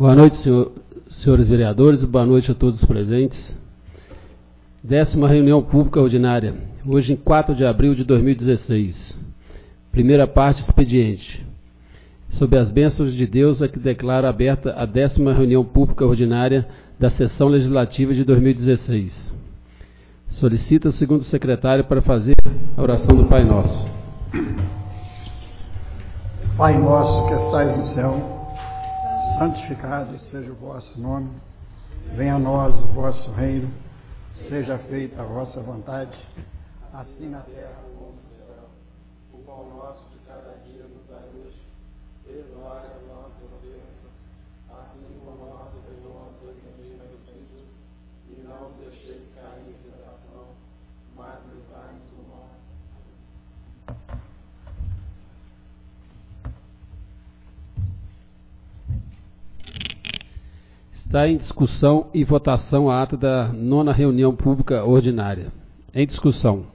Boa noite, senhores vereadores, boa noite a todos os presentes. 10ª reunião pública ordinária, hoje em 4 de abril de 2016. Primeira parte, expediente. Sob as bênçãos de Deus, é que declaro aberta a 10ª reunião pública ordinária da sessão legislativa de 2016. Solicito o segundo secretário para fazer a oração do Pai Nosso. Pai nosso que estais no céu, santificado seja o vosso nome, venha a nós o vosso reino, seja feita a vossa vontade, assim na terra como no céu. O pão nosso de cada dia nos dai hoje, perdoai as nossas ofensas, assim como nós perdoamos a quem nos tem ofendido, e não nos deixeis cair em tentação, mas livrai-nos do mal. Está em discussão e votação a ata da 9ª reunião pública ordinária. Em discussão.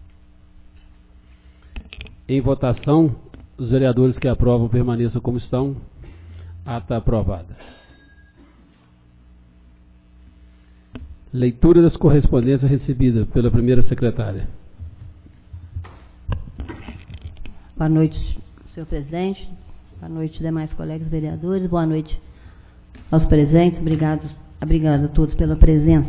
Em votação, os vereadores que aprovam permaneçam como estão. Ata aprovada. Leitura das correspondências recebidas pela primeira secretária. Boa noite, senhor presidente. Boa noite, demais colegas vereadores. Boa noite aos presentes. Obrigado a todos pela presença.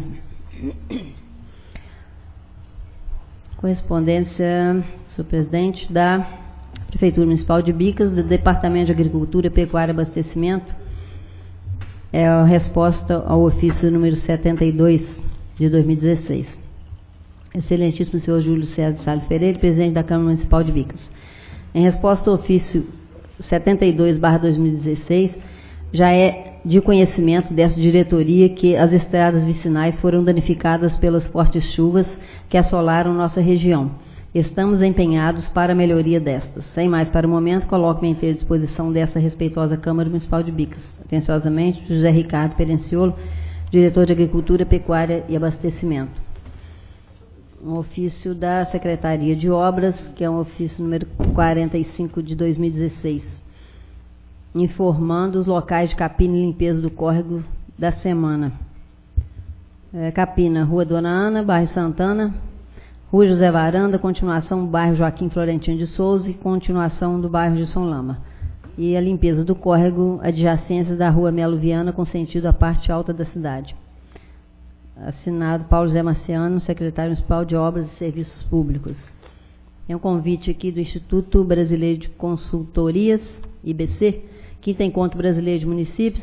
Correspondência, senhor presidente, da Prefeitura Municipal de Bicas, do Departamento de Agricultura, Pecuária e Abastecimento. É a resposta ao ofício número 72 de 2016. Excelentíssimo senhor Júlio César Salles Pereira, presidente da Câmara Municipal de Bicas. Em resposta ao ofício 72/2016, já é de conhecimento dessa diretoria que as estradas vicinais foram danificadas pelas fortes chuvas que assolaram nossa região. Estamos empenhados para a melhoria destas. Sem mais para o momento, coloco-me à inteira disposição dessa respeitosa Câmara Municipal de Bicas. Atenciosamente, José Ricardo Perenciolo, diretor de Agricultura, Pecuária e Abastecimento. Um ofício da Secretaria de Obras, que é um ofício número 45 de 2016. Informando os locais de capina e limpeza do córrego da semana. Capina, Rua Dona Ana, bairro Santana, Rua José Varanda, continuação do bairro Joaquim Florentino de Souza e continuação do bairro Gilson Lama. E a limpeza do córrego adjacência da Rua Melo Viana, com sentido à parte alta da cidade. Assinado Paulo Zé Marciano, secretário municipal de Obras e Serviços Públicos. É um convite aqui do Instituto Brasileiro de Consultorias, IBC, Quinto Encontro Brasileiro de Municípios,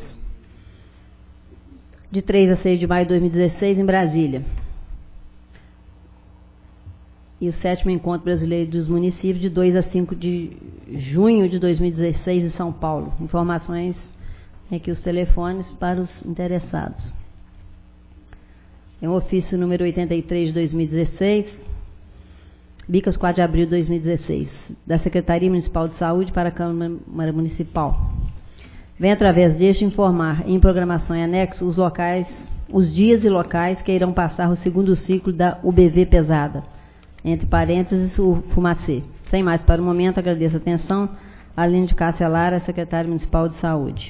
de 3 a 6 de maio de 2016, em Brasília. E o 7º Encontro Brasileiro dos Municípios, de 2 a 5 de junho de 2016, em São Paulo. Informações aqui, os telefones para os interessados. É um ofício número 83 de 2016, Bicas, 4 de abril de 2016, da Secretaria Municipal de Saúde para a Câmara Municipal. Vem através deste informar em programação em anexo os dias e locais que irão passar o segundo ciclo da UBV pesada, entre parênteses o Fumacê. Sem mais para o momento, agradeço a atenção. Aline de Cássia Lara, secretária municipal de saúde.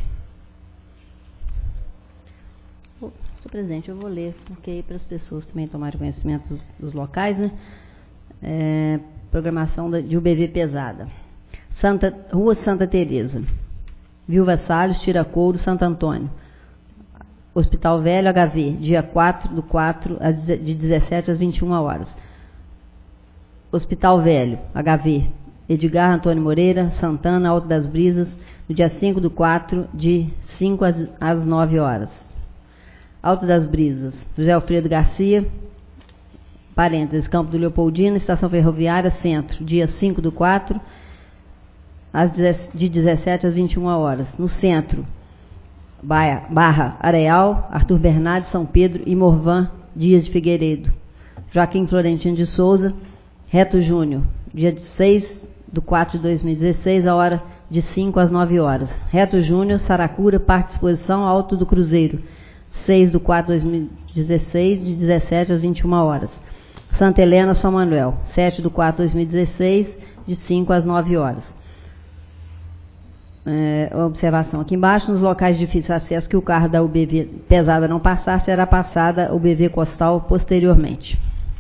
Senhor presidente, eu vou ler, porque aí para as pessoas também tomarem conhecimento dos locais, né? Programação de UBV pesada. Rua Santa Teresa, Vilva Salles, Tiracouro, Santo Antônio. Hospital Velho, HV, dia 4/4, de 17 às 21 horas. Hospital Velho, HV, Edgar Antônio Moreira, Santana, Alto das Brisas, no dia 5/4, de 5 às 9 horas. Alto das Brisas, José Alfredo Garcia, parênteses, Campo do Leopoldino, Estação Ferroviária, Centro, dia 5/4, de 17 às 21 horas. No Centro, Barra, Areal, Arthur Bernardes, São Pedro e Morvan Dias de Figueiredo. Joaquim Florentino de Souza, Reto Júnior, dia 6/4 de 2016, a hora de 5 às 9 horas. Reto Júnior, Saracura, Parque de Exposição, Alto do Cruzeiro, 6/4 de 2016, de 17 às 21 horas. Santa Helena, São Manuel, 7/4 de 2016, de 5 às 9 horas. observação aqui embaixo, nos locais de difícil acesso que o carro da UBV pesada não passar, será passada a UBV costal posteriormente.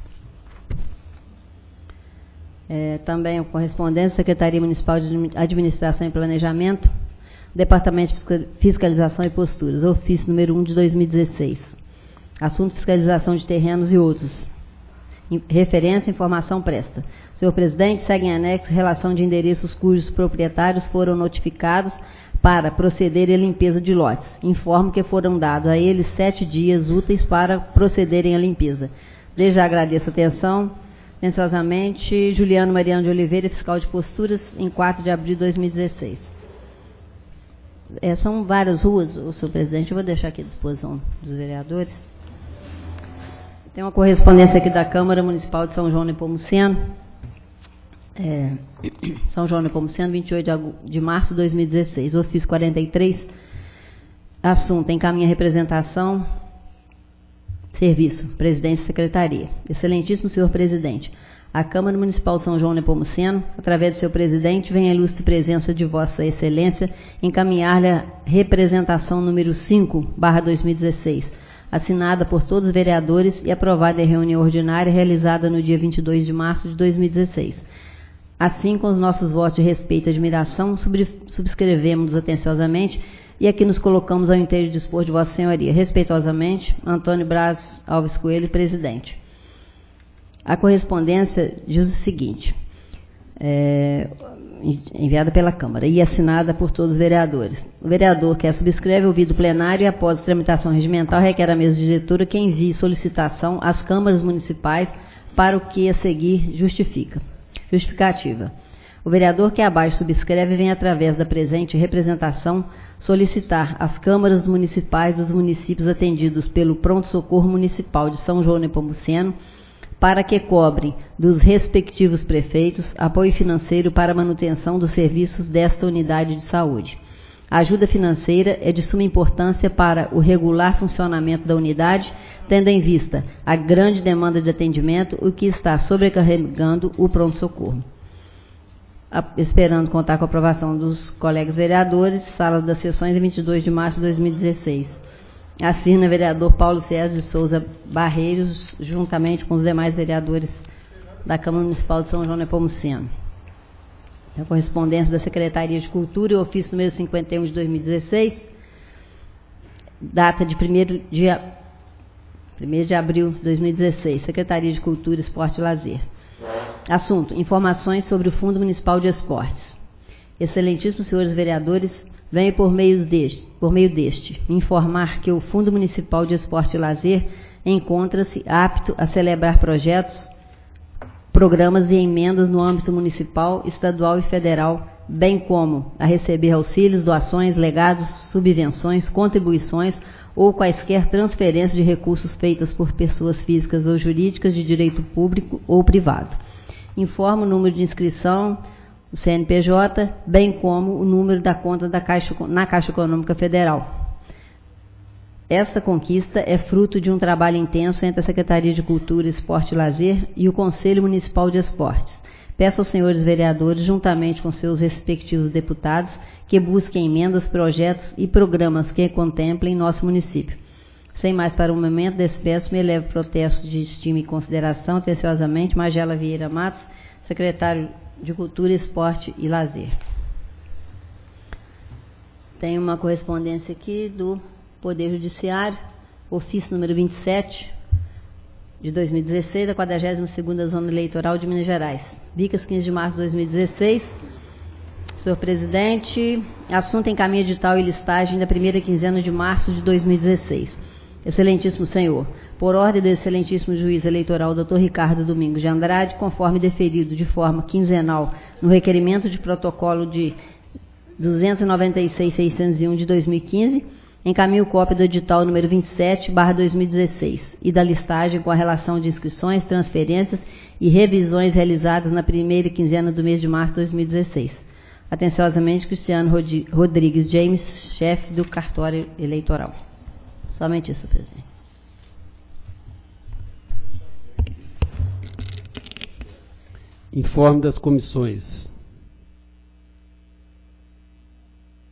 Também a correspondência, Secretaria Municipal de Administração e Planejamento, Departamento de Fiscalização e Posturas, ofício número 1 de 2016. Assunto fiscalização de terrenos e outros. Referência, informação presta. Senhor presidente, segue em anexo relação de endereços cujos proprietários foram notificados para proceder à limpeza de lotes. Informo que foram dados a eles 7 dias úteis para procederem à limpeza. Desde já agradeço a atenção. Atenciosamente, Juliano Mariano de Oliveira, fiscal de posturas, em 4 de abril de 2016. São várias ruas, senhor presidente, eu vou deixar aqui à disposição dos vereadores. Tem uma correspondência aqui da Câmara Municipal de São João Nepomuceno. São João Nepomuceno, 28 de março de 2016. Ofício 43. Assunto: encaminha representação. Serviço: Presidência e Secretaria. Excelentíssimo senhor presidente, a Câmara Municipal de São João Nepomuceno, através do seu presidente, vem à ilustre presença de Vossa Excelência encaminhar-lhe a representação número 5/2016, assinada por todos os vereadores e aprovada em reunião ordinária realizada no dia 22 de março de 2016. Assim, com os nossos votos de respeito e admiração, subscrevemos atenciosamente e aqui nos colocamos ao inteiro dispor de Vossa Senhoria. Respeitosamente, Antônio Braz Alves Coelho, presidente. A correspondência diz o seguinte, enviada pela Câmara e assinada por todos os vereadores. O vereador que a subscreve, ouvido o plenário e após a tramitação regimental, requer à mesa diretora que envie solicitação às câmaras municipais para o que a seguir justifica. Justificativa. O vereador que abaixo subscreve vem, através da presente representação, solicitar às câmaras municipais dos municípios atendidos pelo Pronto-Socorro Municipal de São João Nepomuceno para que cobrem dos respectivos prefeitos apoio financeiro para a manutenção dos serviços desta unidade de saúde. A ajuda financeira é de suma importância para o regular funcionamento da unidade, tendo em vista a grande demanda de atendimento, o que está sobrecarregando o pronto-socorro. Esperando contar com a aprovação dos colegas vereadores, sala das sessões, 22 de março de 2016. Assina o vereador Paulo César de Souza Barreiros, juntamente com os demais vereadores da Câmara Municipal de São João Nepomuceno. A correspondência da Secretaria de Cultura e o ofício número 51 de 2016, data de 1º de abril de 2016, Secretaria de Cultura, Esporte e Lazer. Assunto: informações sobre o Fundo Municipal de Esportes. Excelentíssimos senhores vereadores, venho por meio deste informar que o Fundo Municipal de Esporte e Lazer encontra-se apto a celebrar projetos, programas e emendas no âmbito municipal, estadual e federal, bem como a receber auxílios, doações, legados, subvenções, contribuições ou quaisquer transferências de recursos feitas por pessoas físicas ou jurídicas de direito público ou privado. Informo o número de inscrição do CNPJ, bem como o número da conta na Caixa Econômica Federal. Essa conquista é fruto de um trabalho intenso entre a Secretaria de Cultura, Esporte e Lazer e o Conselho Municipal de Esportes. Peço aos senhores vereadores, juntamente com seus respectivos deputados, que busquem emendas, projetos e programas que contemplem nosso município. Sem mais para o momento, despeço-me e elevo protesto de estima e consideração, atenciosamente, Magela Vieira Matos, secretário de Cultura, Esporte e Lazer. Tem uma correspondência aqui do Poder Judiciário, ofício número 27, de 2016, da 42ª Zona Eleitoral de Minas Gerais. Dicas 15 de março de 2016. Senhor presidente, assunto encaminha edital e listagem da primeira quinzena de março de 2016. Excelentíssimo senhor, por ordem do excelentíssimo juiz eleitoral Dr. Ricardo Domingos de Andrade, conforme deferido de forma quinzenal no requerimento de protocolo de 296.601 de 2015, encaminho cópia do edital número 27/2016 e da listagem com a relação de inscrições, transferências e revisões realizadas na primeira quinzena do mês de março de 2016. Atenciosamente, Cristiano Rodrigues James, chefe do cartório eleitoral. Somente isso, presidente. Informe das comissões.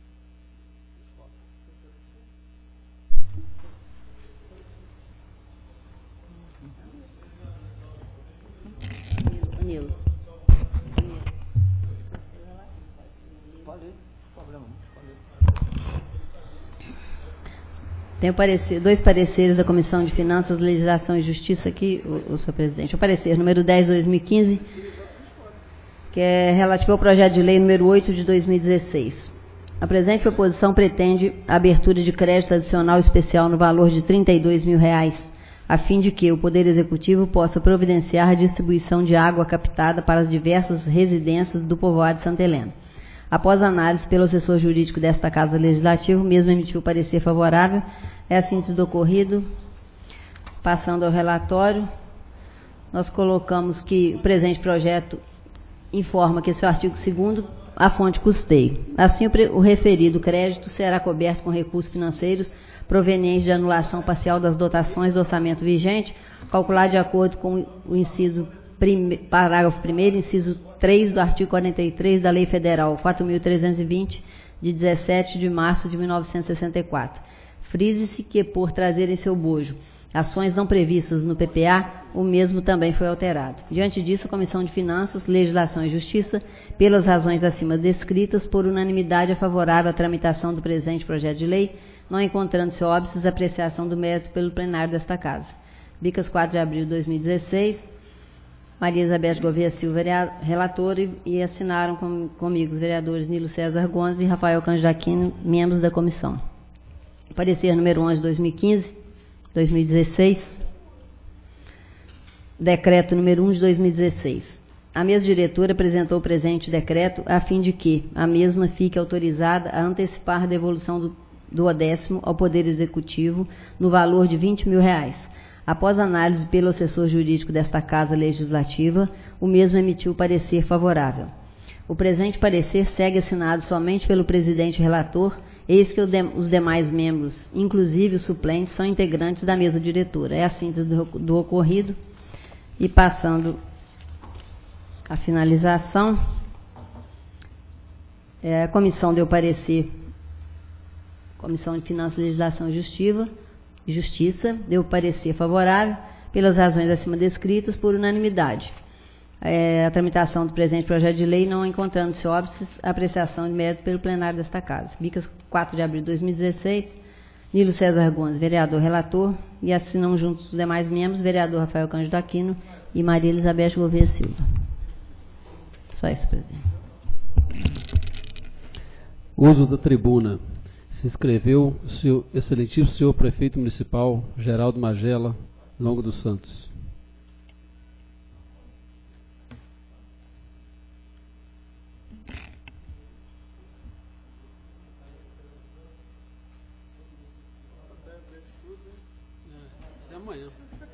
Tenho dois pareceres da Comissão de Finanças, Legislação e Justiça aqui, senhor presidente. O parecer número 10/2015, que é relativo ao projeto de lei número 8 de 2016. A presente proposição pretende a abertura de crédito adicional especial no valor de R$ 32 mil, a fim de que o Poder Executivo possa providenciar a distribuição de água captada para as diversas residências do povoado de Santa Helena. Após análise pelo assessor jurídico desta Casa Legislativa, o mesmo emitiu parecer favorável. É a síntese do ocorrido. Passando ao relatório, nós colocamos que o presente projeto informa que esse é o artigo 2º, a fonte custeio. Assim, o referido crédito será coberto com recursos financeiros provenientes de anulação parcial das dotações do orçamento vigente, calculado de acordo com o inciso parágrafo 1º, inciso 3 do artigo 43 da Lei Federal 4.320, de 17 de março de 1964. Frise-se que, por trazer em seu bojo ações não previstas no PPA, o mesmo também foi alterado. Diante disso, a Comissão de Finanças, Legislação e Justiça, pelas razões acima descritas, por unanimidade é favorável à tramitação do presente projeto de lei, não encontrando-se óbices apreciação do mérito pelo plenário desta Casa. Bicas, 4 de abril de 2016, Maria Elizabeth Gouveia Silva, relatora, e assinaram comigo os vereadores Nilo César Gonçalves e Rafael Cândido Aquino, membros da comissão. Parecer número 11 de 2016, decreto número 1 de 2016. A mesa diretora apresentou o presente decreto a fim de que a mesma fique autorizada a antecipar a devolução do odécimo ao Poder Executivo no valor de R$ 20 mil. Após análise pelo assessor jurídico desta Casa Legislativa, o mesmo emitiu parecer favorável. O presente parecer segue assinado somente pelo presidente relator, eis que os demais membros, inclusive os suplentes, são integrantes da mesa diretora. É a síntese do ocorrido. E passando à finalização, a comissão deu parecer, Comissão de Finanças, Legislação e Justiça, deu parecer favorável, pelas razões acima descritas, por unanimidade. A tramitação do presente projeto de lei, não encontrando-se óbices, apreciação de mérito pelo plenário desta Casa. Bicas, 4 de abril de 2016, Nilo César Gonçalves, vereador relator, e assinam juntos os demais membros, vereador Rafael Cândido Aquino e Maria Elizabeth Gouveia Silva. Só isso, presidente. Uso da tribuna. Se inscreveu o seu excelentíssimo senhor prefeito municipal, Geraldo Magela Longo dos Santos. Até amanhã.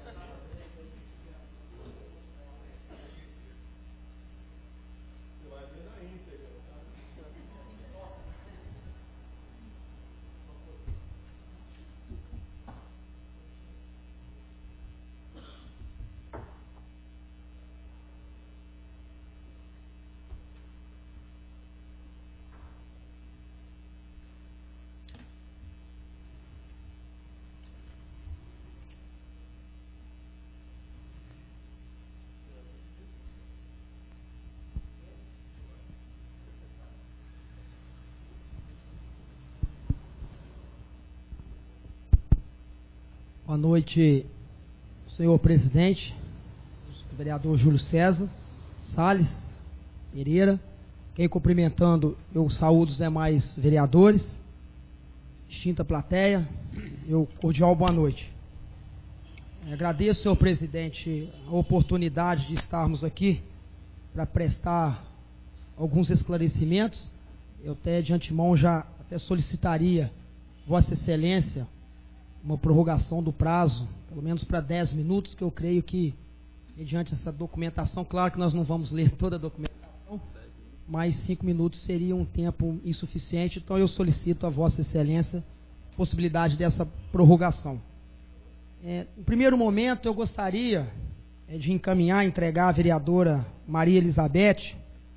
Boa noite, senhor presidente, vereador Júlio César Salles Pereira. Quem cumprimentando, eu saúdo os demais vereadores, extinta plateia, eu cordial boa noite. Agradeço, senhor presidente, a oportunidade de estarmos aqui para prestar alguns esclarecimentos. Eu até de antemão já solicitaria Vossa Excelência uma prorrogação do prazo, pelo menos para 10 minutos, que eu creio que, mediante essa documentação, claro que nós não vamos ler toda a documentação, mas 5 minutos seria um tempo insuficiente, então eu solicito a Vossa Excelência a possibilidade dessa prorrogação. No primeiro momento, eu gostaria de entregar à vereadora Maria Elizabeth,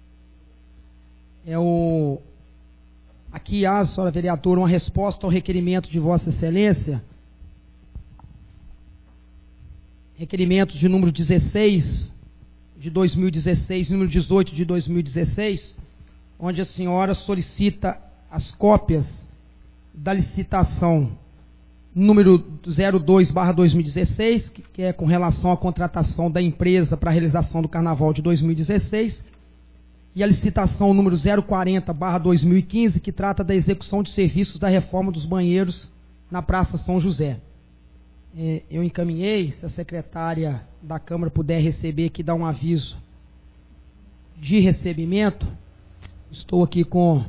aqui, senhora vereadora, uma resposta ao requerimento de Vossa Excelência, requerimento de número 16 de 2016, número 18 de 2016, onde a senhora solicita as cópias da licitação número 02/2016, que é com relação à contratação da empresa para a realização do Carnaval de 2016, e a licitação número 040/2015, que trata da execução de serviços da reforma dos banheiros na Praça São José. Eu encaminhei, se a secretária da Câmara puder receber aqui, dar um aviso de recebimento. Estou aqui com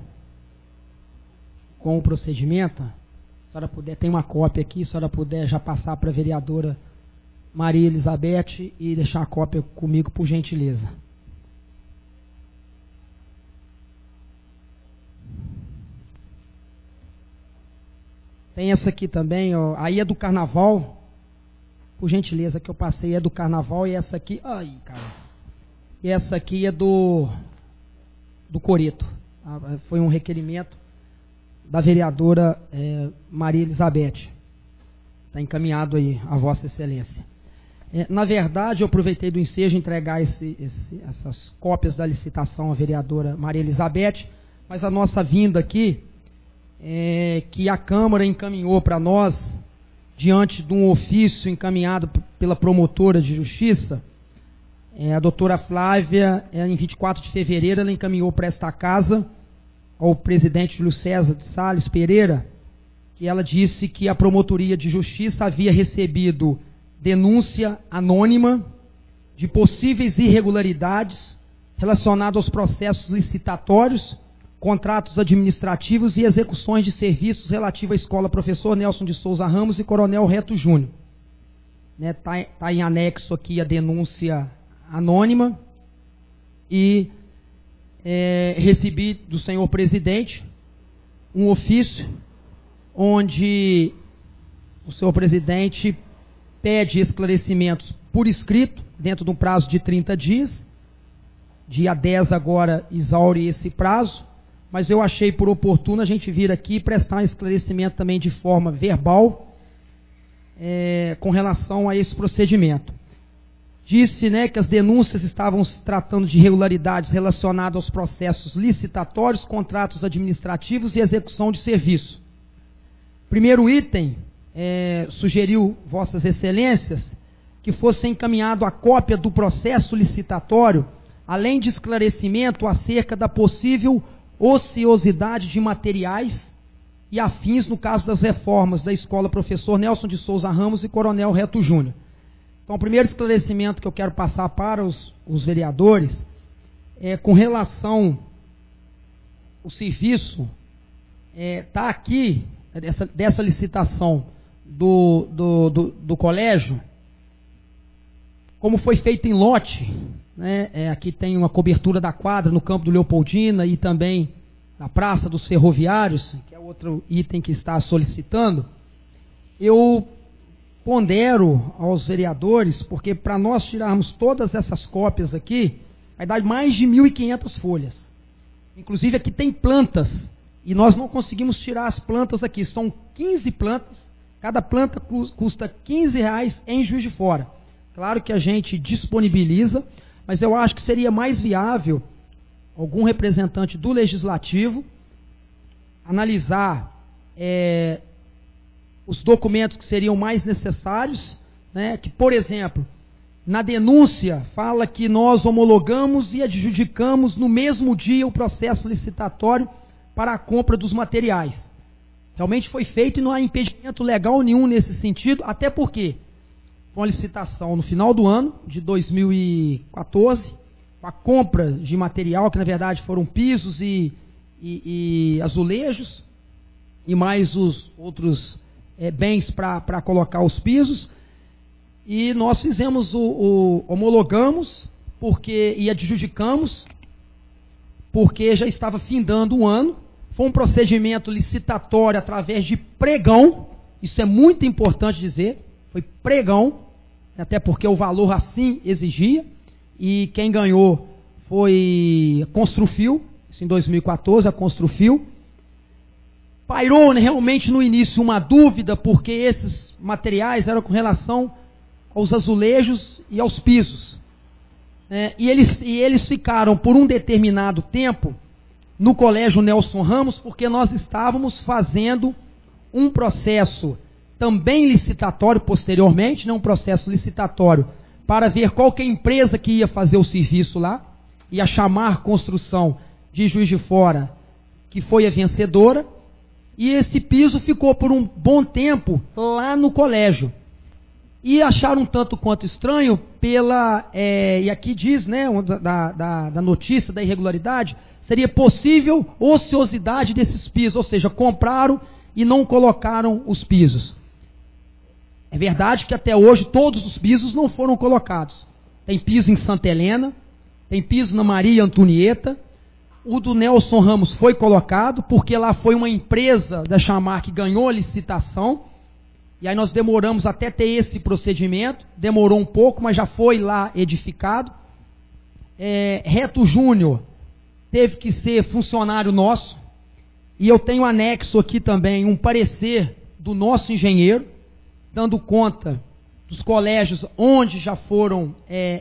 o procedimento. Se a senhora puder, tem uma cópia aqui, se a senhora puder já passar para a vereadora Maria Elizabeth e deixar a cópia comigo, por gentileza. Tem essa aqui também, ó. Aí é do Carnaval, por gentileza, que eu passei é do Carnaval, e essa aqui, ai, cara. E essa aqui é do Coreto. Foi um requerimento da vereadora Maria Elizabeth. Está encaminhado aí a Vossa Excelência. Na verdade, eu aproveitei do ensejo entregar essas cópias da licitação à vereadora Maria Elizabeth, mas a nossa vinda aqui que a Câmara encaminhou para nós, diante de um ofício encaminhado pela promotora de justiça, a doutora Flávia, em 24 de fevereiro, ela encaminhou para esta casa, ao presidente Júlio César de Sales Pereira, que ela disse que a promotoria de justiça havia recebido denúncia anônima de possíveis irregularidades relacionadas aos processos licitatórios, contratos administrativos e execuções de serviços relativos à Escola Professor Nelson de Souza Ramos e Coronel Reto Júnior. Tá em anexo aqui a denúncia anônima, e recebi do senhor presidente um ofício onde o senhor presidente pede esclarecimentos por escrito, dentro de um prazo de 30 dias, dia 10 agora exaure esse prazo, mas eu achei por oportuno a gente vir aqui e prestar um esclarecimento também de forma verbal com relação a esse procedimento. Disse, que as denúncias estavam se tratando de irregularidades relacionadas aos processos licitatórios, contratos administrativos e execução de serviço. Primeiro item, sugeriu Vossas Excelências que fosse encaminhado a cópia do processo licitatório, além de esclarecimento acerca da possível ociosidade de materiais e afins no caso das reformas da Escola Professor Nelson de Souza Ramos e Coronel Reto Júnior. Então, o primeiro esclarecimento que eu quero passar para os vereadores é com relação ao serviço, está aqui, dessa licitação do colégio, como foi feito em lote, aqui tem uma cobertura da quadra no campo do Leopoldina e também na Praça dos Ferroviários, que é outro item que está solicitando. Eu pondero aos vereadores, porque para nós tirarmos todas essas cópias aqui, vai dar mais de 1.500 folhas. Inclusive aqui tem plantas, e nós não conseguimos tirar as plantas aqui. São 15 plantas, cada planta custa R$15 em Juiz de Fora. Claro que a gente disponibiliza, mas eu acho que seria mais viável algum representante do Legislativo analisar os documentos que seriam mais necessários, que, por exemplo, na denúncia fala que nós homologamos e adjudicamos no mesmo dia o processo licitatório para a compra dos materiais. Realmente foi feito e não há impedimento legal nenhum nesse sentido, até porque foi uma licitação no final do ano de 2014, com a compra de material, que na verdade foram pisos e azulejos, e mais os outros bens para colocar os pisos, e nós fizemos homologamos e adjudicamos, porque já estava findando o ano. Foi um procedimento licitatório através de pregão, isso é muito importante dizer, foi pregão, até porque o valor assim exigia, e quem ganhou foi a Construfil, isso em 2014, a Construfil. Pairou realmente no início uma dúvida, porque esses materiais eram com relação aos azulejos e aos pisos. E eles ficaram por um determinado tempo no Colégio Nelson Ramos, porque nós estávamos fazendo um processo também licitatório posteriormente, um processo licitatório, para ver qual que é a empresa que ia fazer o serviço lá, e a Chamar Construção de Juiz de Fora, que foi a vencedora, e esse piso ficou por um bom tempo lá no colégio. E acharam um tanto quanto estranho e aqui diz, da notícia da irregularidade, seria possível ociosidade desses pisos, ou seja, compraram e não colocaram os pisos. É verdade que até hoje todos os pisos não foram colocados. Tem piso em Santa Helena, tem piso na Maria Antonieta, o do Nelson Ramos foi colocado, porque lá foi uma empresa da Chamar que ganhou a licitação, e aí nós demoramos até ter esse procedimento, demorou um pouco, mas já foi lá edificado. Reto Júnior teve que ser funcionário nosso, e eu tenho anexo aqui também um parecer do nosso engenheiro, dando conta dos colégios onde já foram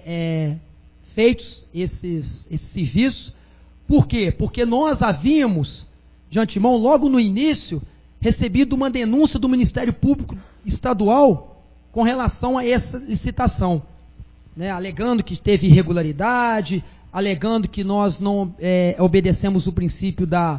feitos esses serviços. Por quê? Porque nós havíamos, de antemão, logo no início, recebido uma denúncia do Ministério Público Estadual com relação a essa licitação, alegando que teve irregularidade, alegando que nós não obedecemos o princípio da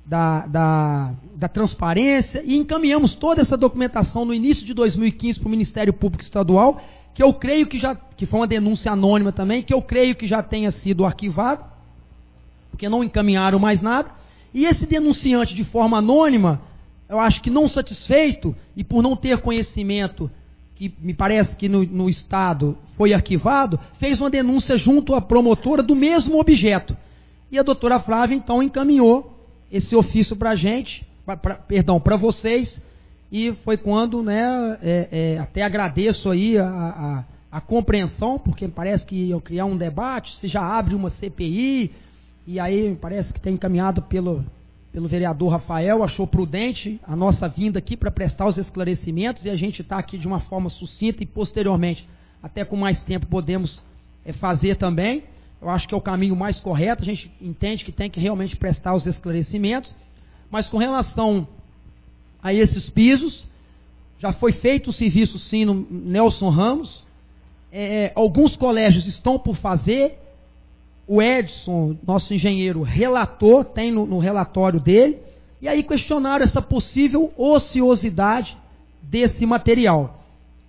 transparência, e encaminhamos toda essa documentação no início de 2015 para o Ministério Público Estadual, que eu creio que foi uma denúncia anônima também, que eu creio que já tenha sido arquivado, porque não encaminharam mais nada, e esse denunciante de forma anônima, eu acho que não satisfeito, e por não ter conhecimento, que me parece que no Estado foi arquivado, fez uma denúncia junto à promotora do mesmo objeto. E a doutora Flávia, então, encaminhou esse ofício para a gente, para vocês, e foi quando, até agradeço aí a compreensão, porque parece que iam criar um debate, se já abre uma CPI, e aí parece que tem encaminhado pelo vereador Rafael, achou prudente a nossa vinda aqui para prestar os esclarecimentos, e a gente está aqui de uma forma sucinta, e posteriormente, até com mais tempo, podemos fazer também. Eu acho que é o caminho mais correto, a gente entende que tem que realmente prestar os esclarecimentos, mas com relação a esses pisos, já foi feito o serviço sim no Nelson Ramos, alguns colégios estão por fazer, o Edson, nosso engenheiro, relatou, tem no relatório dele, e aí questionaram essa possível ociosidade desse material.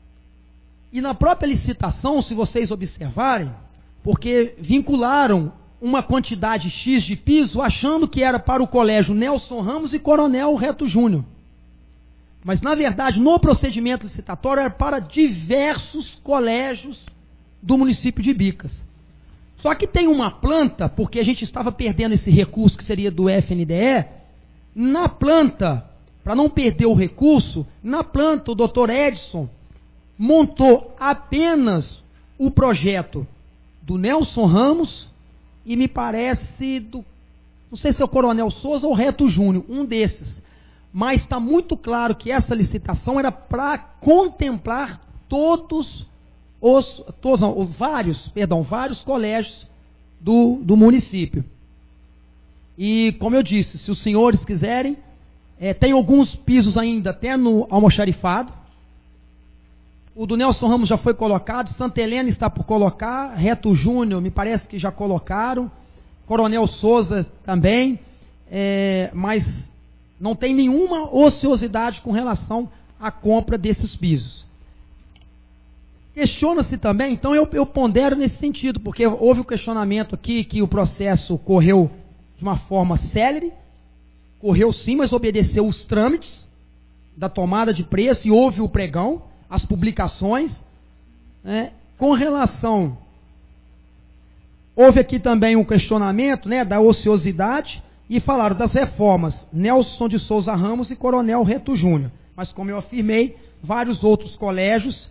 E na própria licitação, se vocês observarem, porque vincularam uma quantidade X de piso, achando que era para o colégio Nelson Ramos e Coronel Reto Júnior. Mas, na verdade, no procedimento licitatório, era para diversos colégios do município de Bicas. Só que tem uma planta, porque a gente estava perdendo esse recurso que seria do FNDE, na planta, para não perder o recurso, na planta o doutor Edson montou apenas o projeto do Nelson Ramos e me parece não sei se é o Coronel Souza ou Reto Júnior, um desses. Mas está muito claro que essa licitação era para contemplar vários colégios do município. E, como eu disse, se os senhores quiserem, tem alguns pisos ainda até no almoxarifado. O do Nelson Ramos já foi colocado, Santa Helena está por colocar, Reto Júnior me parece que já colocaram, Coronel Souza também, mas não tem nenhuma ociosidade com relação à compra desses pisos. Questiona-se também, então eu pondero nesse sentido, porque houve o questionamento aqui que o processo correu de uma forma célere, correu sim, mas obedeceu os trâmites da tomada de preço e houve o pregão, as publicações. Com relação, houve aqui também um questionamento da ociosidade e falaram das reformas Nelson de Souza Ramos e Coronel Reto Júnior. Mas como eu afirmei, vários outros colégios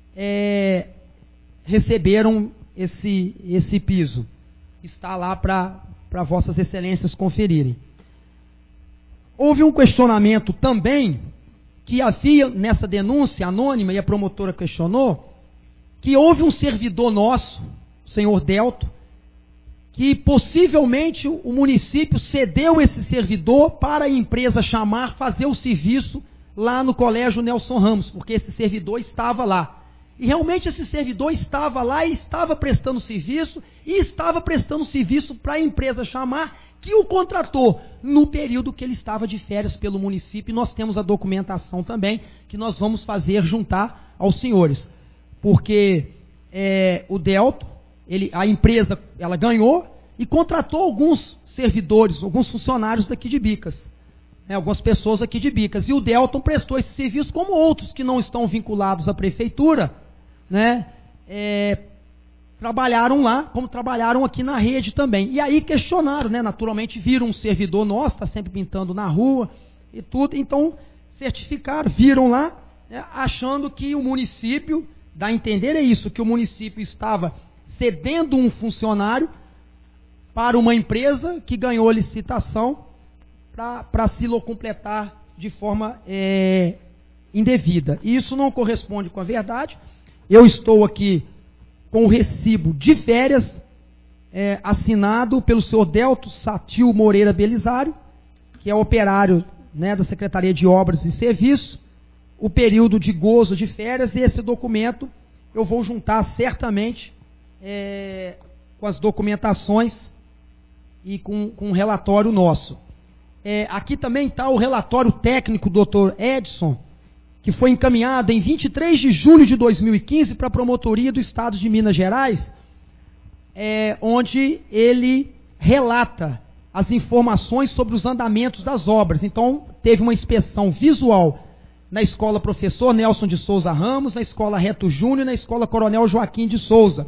receberam esse piso. Está lá para vossas excelências conferirem. Houve um questionamento também, que havia nessa denúncia anônima, e a promotora questionou, que houve um servidor nosso, o senhor Delto, que possivelmente o município cedeu esse servidor para a empresa Chamar fazer o serviço lá no Colégio Nelson Ramos, porque esse servidor estava lá. E realmente esse servidor estava lá e estava prestando serviço, para a empresa Chamar, que o contratou no período que ele estava de férias pelo município. E nós temos a documentação também, que nós vamos fazer juntar aos senhores. Porque o Delto, a empresa, ela ganhou e contratou alguns servidores, alguns funcionários daqui de Bicas. Algumas pessoas aqui de Bicas. E o Delton prestou esse serviço, como outros que não estão vinculados à prefeitura, trabalharam lá, como trabalharam aqui na rede também. E aí questionaram, naturalmente viram um servidor nosso, está sempre pintando na rua e tudo, então certificaram, viram lá, achando que o município, dá a entender isso, que o município estava cedendo um funcionário para uma empresa que ganhou licitação para se completar de forma indevida. E isso não corresponde com a verdade. Eu estou aqui com o recibo de férias assinado pelo senhor Delto Satil Moreira Belisário, que é operário da Secretaria de Obras e Serviços, o período de gozo de férias, e esse documento eu vou juntar certamente com as documentações e com um relatório nosso. Aqui também está o relatório técnico do Dr. Edson, que foi encaminhado em 23 de julho de 2015 para a Promotoria do Estado de Minas Gerais, onde ele relata as informações sobre os andamentos das obras. Então, teve uma inspeção visual na Escola Professor Nelson de Souza Ramos, na Escola Reto Júnior e na Escola Coronel Joaquim de Souza.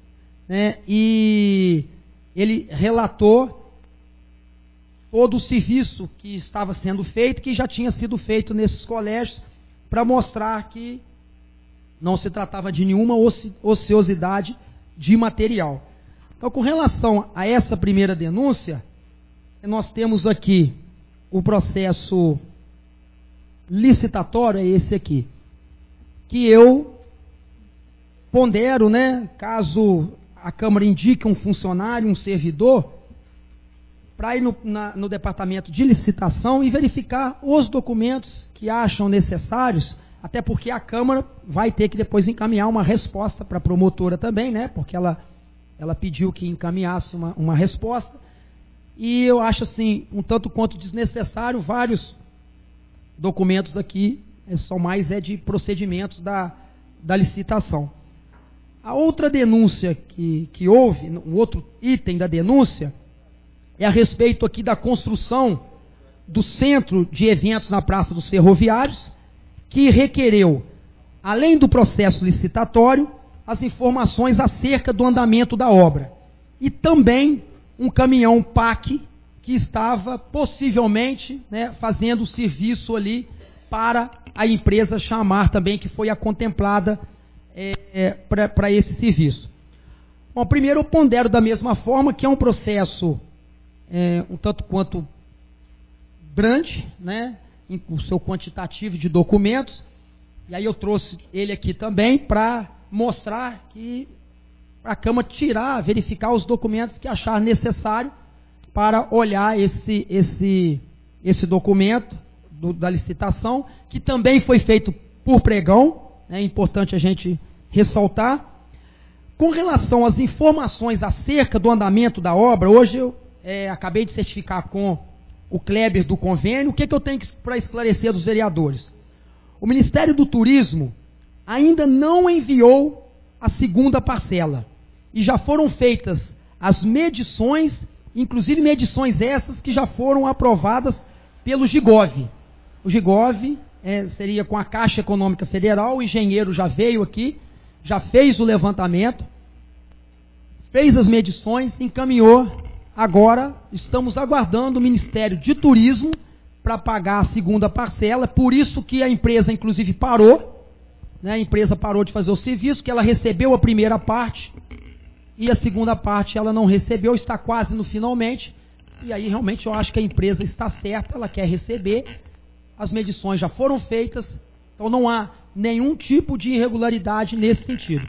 E ele relatou todo o serviço que estava sendo feito, que já tinha sido feito nesses colégios, para mostrar que não se tratava de nenhuma ociosidade de material. Então, com relação a essa primeira denúncia, nós temos aqui o processo licitatório, é esse aqui, que eu pondero, caso a Câmara indique um funcionário, um servidor, para ir no departamento de licitação e verificar os documentos que acham necessários, até porque a Câmara vai ter que depois encaminhar uma resposta para a promotora também, porque ela pediu que encaminhasse uma resposta, e eu acho assim, um tanto quanto desnecessário, vários documentos aqui, são mais de procedimentos da licitação. A outra denúncia que houve, um outro item da denúncia, é a respeito aqui da construção do centro de eventos na Praça dos Ferroviários, que requereu, além do processo licitatório, as informações acerca do andamento da obra. E também um caminhão PAC que estava possivelmente fazendo o serviço ali para a empresa Chamar também, que foi a contemplada para esse serviço. Bom, primeiro eu pondero da mesma forma que é um processo um tanto quanto grande, em o seu quantitativo de documentos, e aí eu trouxe ele aqui também para mostrar que a Câmara verificar os documentos que achar necessário para olhar esse documento da licitação, que também foi feito por pregão, é importante a gente ressaltar. Com relação às informações acerca do andamento da obra, hoje eu acabei de certificar com o Kleber do convênio. O que eu tenho para esclarecer dos vereadores? O Ministério do Turismo ainda não enviou a segunda parcela. E já foram feitas as medições, inclusive medições essas que já foram aprovadas pelo GIGOV. O GIGOV seria com a Caixa Econômica Federal, o engenheiro já veio aqui, já fez o levantamento, fez as medições, encaminhou. Agora estamos aguardando o Ministério de Turismo para pagar a segunda parcela, por isso que a empresa inclusive parou, a empresa parou de fazer o serviço, que ela recebeu a primeira parte e a segunda parte ela não recebeu, está quase no finalmente, e aí realmente eu acho que a empresa está certa, ela quer receber, as medições já foram feitas, então não há nenhum tipo de irregularidade nesse sentido.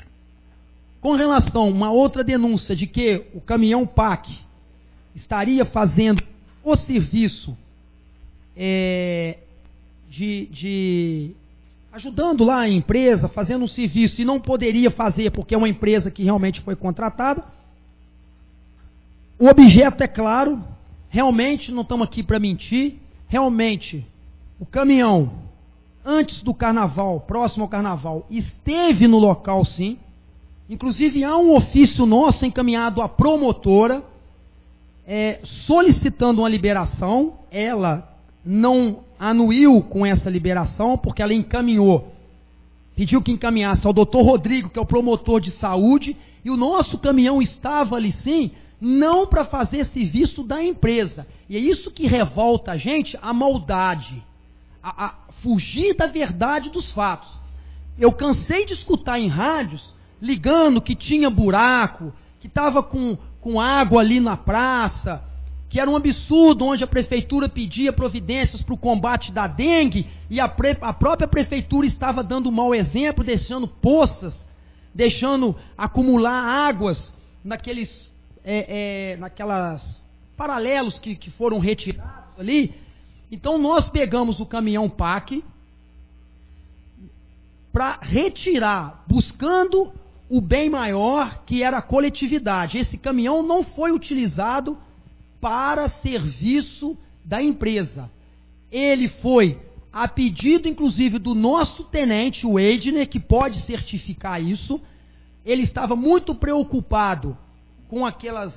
Com relação a uma outra denúncia de que o caminhão PAC estaria fazendo o serviço ajudando lá a empresa, fazendo um serviço e não poderia fazer porque é uma empresa que realmente foi contratada. O objeto é claro, realmente não estamos aqui para mentir, realmente o caminhão, antes do carnaval, próximo ao carnaval, esteve no local sim, inclusive há um ofício nosso encaminhado à promotora, solicitando uma liberação. Ela não anuiu com essa liberação, porque ela encaminhou, pediu que encaminhasse ao doutor Rodrigo, que é o promotor de saúde, e o nosso caminhão estava ali sim, não para fazer serviço da empresa. E é isso que revolta a gente, a maldade, a fugir da verdade dos fatos. Eu cansei de escutar em rádios, ligando que tinha buraco, que estava com água ali na praça, que era um absurdo, onde a prefeitura pedia providências para o combate da dengue, e a própria prefeitura estava dando mau exemplo, deixando poças, deixando acumular águas naquelas paralelos que foram retirados ali. Então nós pegamos o caminhão PAC para retirar, buscando o bem maior, que era a coletividade. Esse caminhão não foi utilizado para serviço da empresa. Ele foi a pedido, inclusive, do nosso tenente, o Edner, que pode certificar isso. Ele estava muito preocupado com aqueles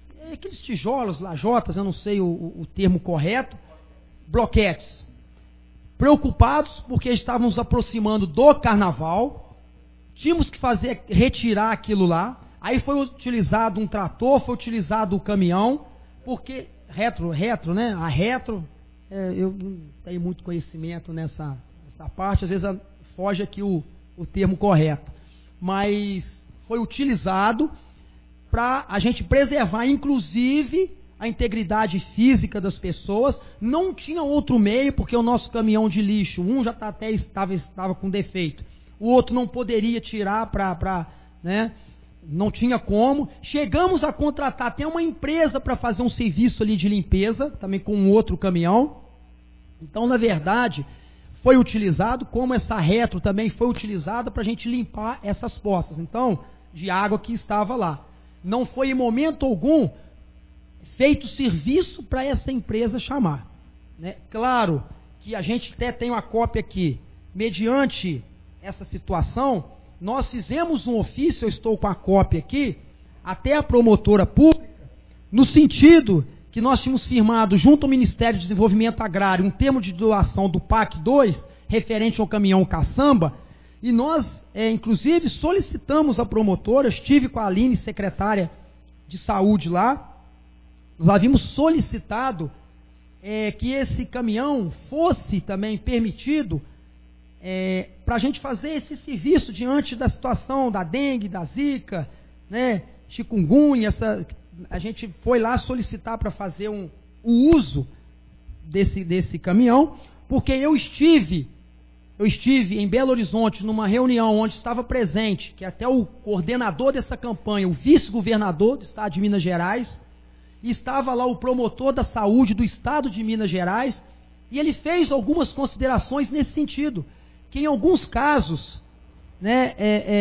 tijolos, lajotas, eu não sei o termo correto, bloquetes. Preocupados porque estávamos aproximando do carnaval, tínhamos que retirar aquilo lá. Aí foi utilizado um trator, foi utilizado o caminhão, porque retro, né? A retro, eu não tenho muito conhecimento nessa parte, às vezes foge aqui o termo correto, mas foi utilizado para a gente preservar, inclusive, a integridade física das pessoas. Não tinha outro meio, porque o nosso caminhão de lixo, um já estava com defeito, o outro não poderia tirar né? Não tinha como. Chegamos a contratar até uma empresa para fazer um serviço ali de limpeza, também com um outro caminhão. Então, na verdade, foi utilizado, como essa retro também foi utilizada para a gente limpar essas poças, então, de água que estava lá. Não foi em momento algum feito serviço para essa empresa chamar, né? Claro que a gente até tem uma cópia aqui, mediante essa situação, nós fizemos um ofício, eu estou com a cópia aqui, até a promotora pública, no sentido que nós tínhamos firmado junto ao Ministério de Desenvolvimento Agrário um termo de doação do PAC 2, referente ao caminhão caçamba, e nós, inclusive, solicitamos a promotora, estive com a Aline, secretária de saúde lá, nós havíamos solicitado que esse caminhão fosse também permitido para a gente fazer esse serviço diante da situação da dengue, da zika, né, chikungunya. A gente foi lá solicitar para fazer o uso desse caminhão, porque eu estive em Belo Horizonte numa reunião onde estava presente, que até o coordenador dessa campanha, o vice-governador do estado de Minas Gerais, e estava lá o promotor da saúde do estado de Minas Gerais, e ele fez algumas considerações nesse sentido, que em alguns casos, né,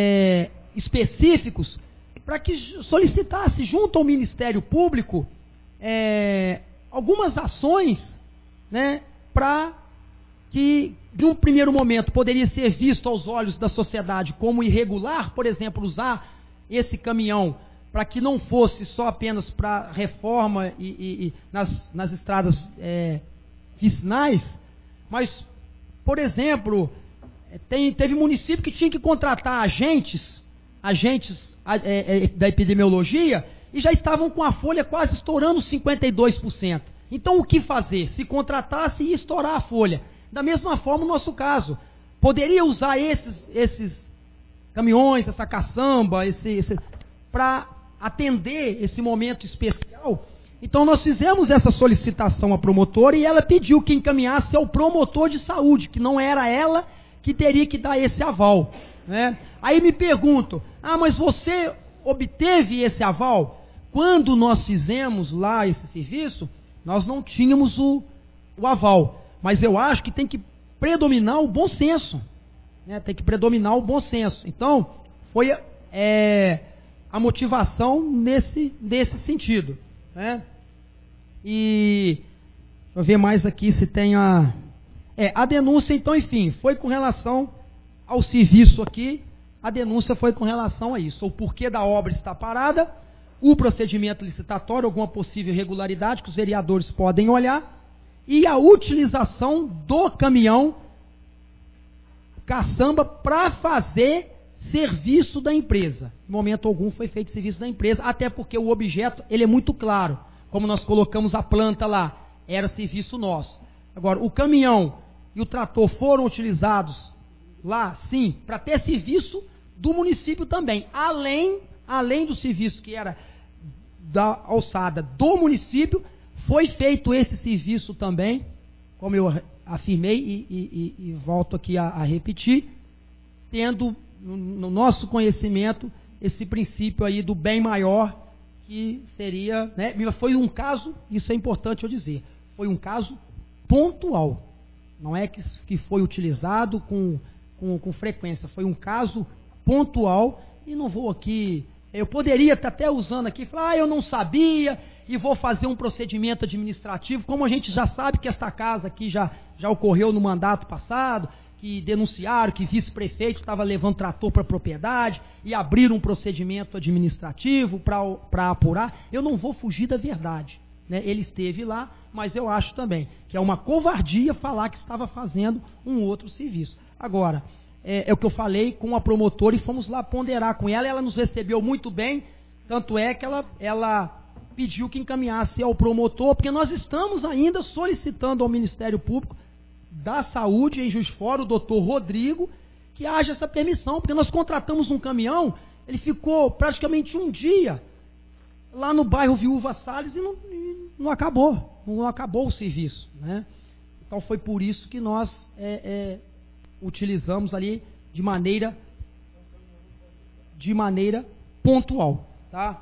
específicos, para que solicitasse junto ao Ministério Público algumas ações, né, para que, de um primeiro momento, poderia ser visto aos olhos da sociedade como irregular, por exemplo, usar esse caminhão para que não fosse só apenas para reforma e nas estradas vicinais, mas, por exemplo, teve município que tinha que contratar agentes da epidemiologia e já estavam com a folha quase estourando 52%. Então, o que fazer? Se contratasse, ia estourar a folha. Da mesma forma, o nosso caso. Poderia usar esses caminhões, essa caçamba, para atender esse momento especial. Então, nós fizemos essa solicitação à promotora e ela pediu que encaminhasse ao promotor de saúde, que não era ela que teria que dar esse aval, né? Aí me pergunto, mas você obteve esse aval? Quando nós fizemos lá esse serviço, nós não tínhamos o aval. Mas eu acho que tem que predominar o bom senso. Né? Tem que predominar o bom senso. Então, foi a motivação nesse sentido. Né? E deixa eu ver mais aqui se tem a denúncia, então, enfim, foi com relação ao serviço aqui, a denúncia foi com relação a isso. O porquê da obra está parada, o procedimento licitatório, alguma possível irregularidade que os vereadores podem olhar, e a utilização do caminhão caçamba para fazer serviço da empresa. Em momento algum foi feito serviço da empresa, até porque o objeto ele é muito claro. Como nós colocamos a planta lá, era serviço nosso. Agora, o caminhão e o trator foram utilizados lá, sim, para ter serviço do município também. Além do serviço que era da alçada do município, foi feito esse serviço também, como eu afirmei e volto aqui a repetir, tendo no nosso conhecimento esse princípio aí do bem maior, que seria, né, foi um caso, isso é importante eu dizer, foi um caso pontual, não é que foi utilizado com frequência, foi um caso pontual, e não vou aqui, eu poderia estar até usando aqui, falar, eu não sabia, e vou fazer um procedimento administrativo, como a gente já sabe que esta casa aqui já ocorreu no mandato passado, que denunciaram que vice-prefeito estava levando trator para a propriedade e abriram um procedimento administrativo para apurar. Eu não vou fugir da verdade. Né? Ele esteve lá, mas eu acho também que é uma covardia falar que estava fazendo um outro serviço. Agora, é o que eu falei com a promotora e fomos lá ponderar com ela nos recebeu muito bem, tanto é que ela pediu que encaminhasse ao promotor, porque nós estamos ainda solicitando ao Ministério Público da Saúde, em Juiz de Fora, o doutor Rodrigo, que haja essa permissão, porque nós contratamos um caminhão, ele ficou praticamente um dia lá no bairro Viúva Salles e não acabou o serviço. Né? Então foi por isso que nós utilizamos ali de maneira pontual. Tá?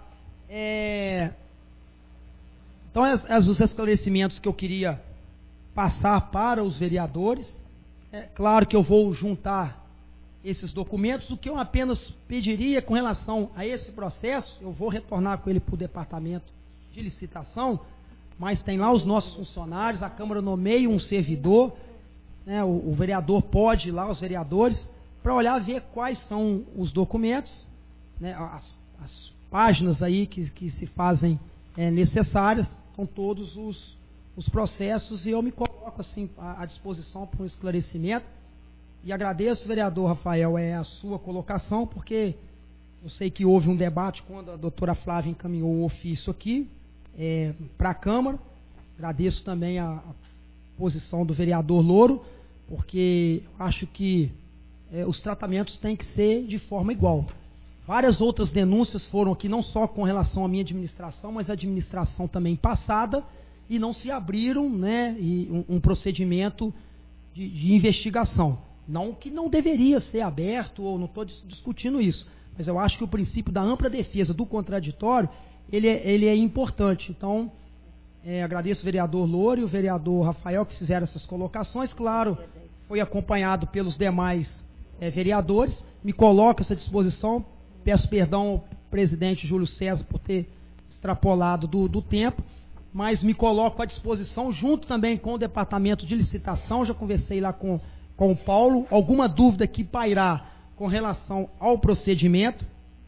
Então, os esclarecimentos que eu queria passar para os vereadores. É claro que eu vou juntar esses documentos. O que eu apenas pediria com relação a esse processo, eu vou retornar com ele para o departamento de licitação, mas tem lá os nossos funcionários, a Câmara nomeia um servidor, né, o vereador pode ir lá, os vereadores, para olhar, ver quais são os documentos, né, as páginas aí que se fazem necessárias, são todos os processos, e eu me coloco assim à disposição para um esclarecimento, e agradeço, vereador Rafael, a sua colocação, porque eu sei que houve um debate quando a doutora Flávia encaminhou o ofício aqui para a Câmara. Agradeço também a posição do vereador Louro, porque acho que os tratamentos têm que ser de forma igual. Várias outras denúncias foram aqui, não só com relação à minha administração, mas a administração também passada, e não se abriram, né, um procedimento de investigação. Não que não deveria ser aberto, ou não estou discutindo isso, mas eu acho que o princípio da ampla defesa do contraditório, ele é importante. Então, agradeço o vereador Louro e o vereador Rafael que fizeram essas colocações. Claro, foi acompanhado pelos demais vereadores. Me coloco a essa disposição. Peço perdão ao presidente Júlio César por ter extrapolado do tempo, mas me coloco à disposição, junto também com o departamento de licitação. Já conversei lá com o Paulo. Alguma dúvida que pairar com relação ao procedimento,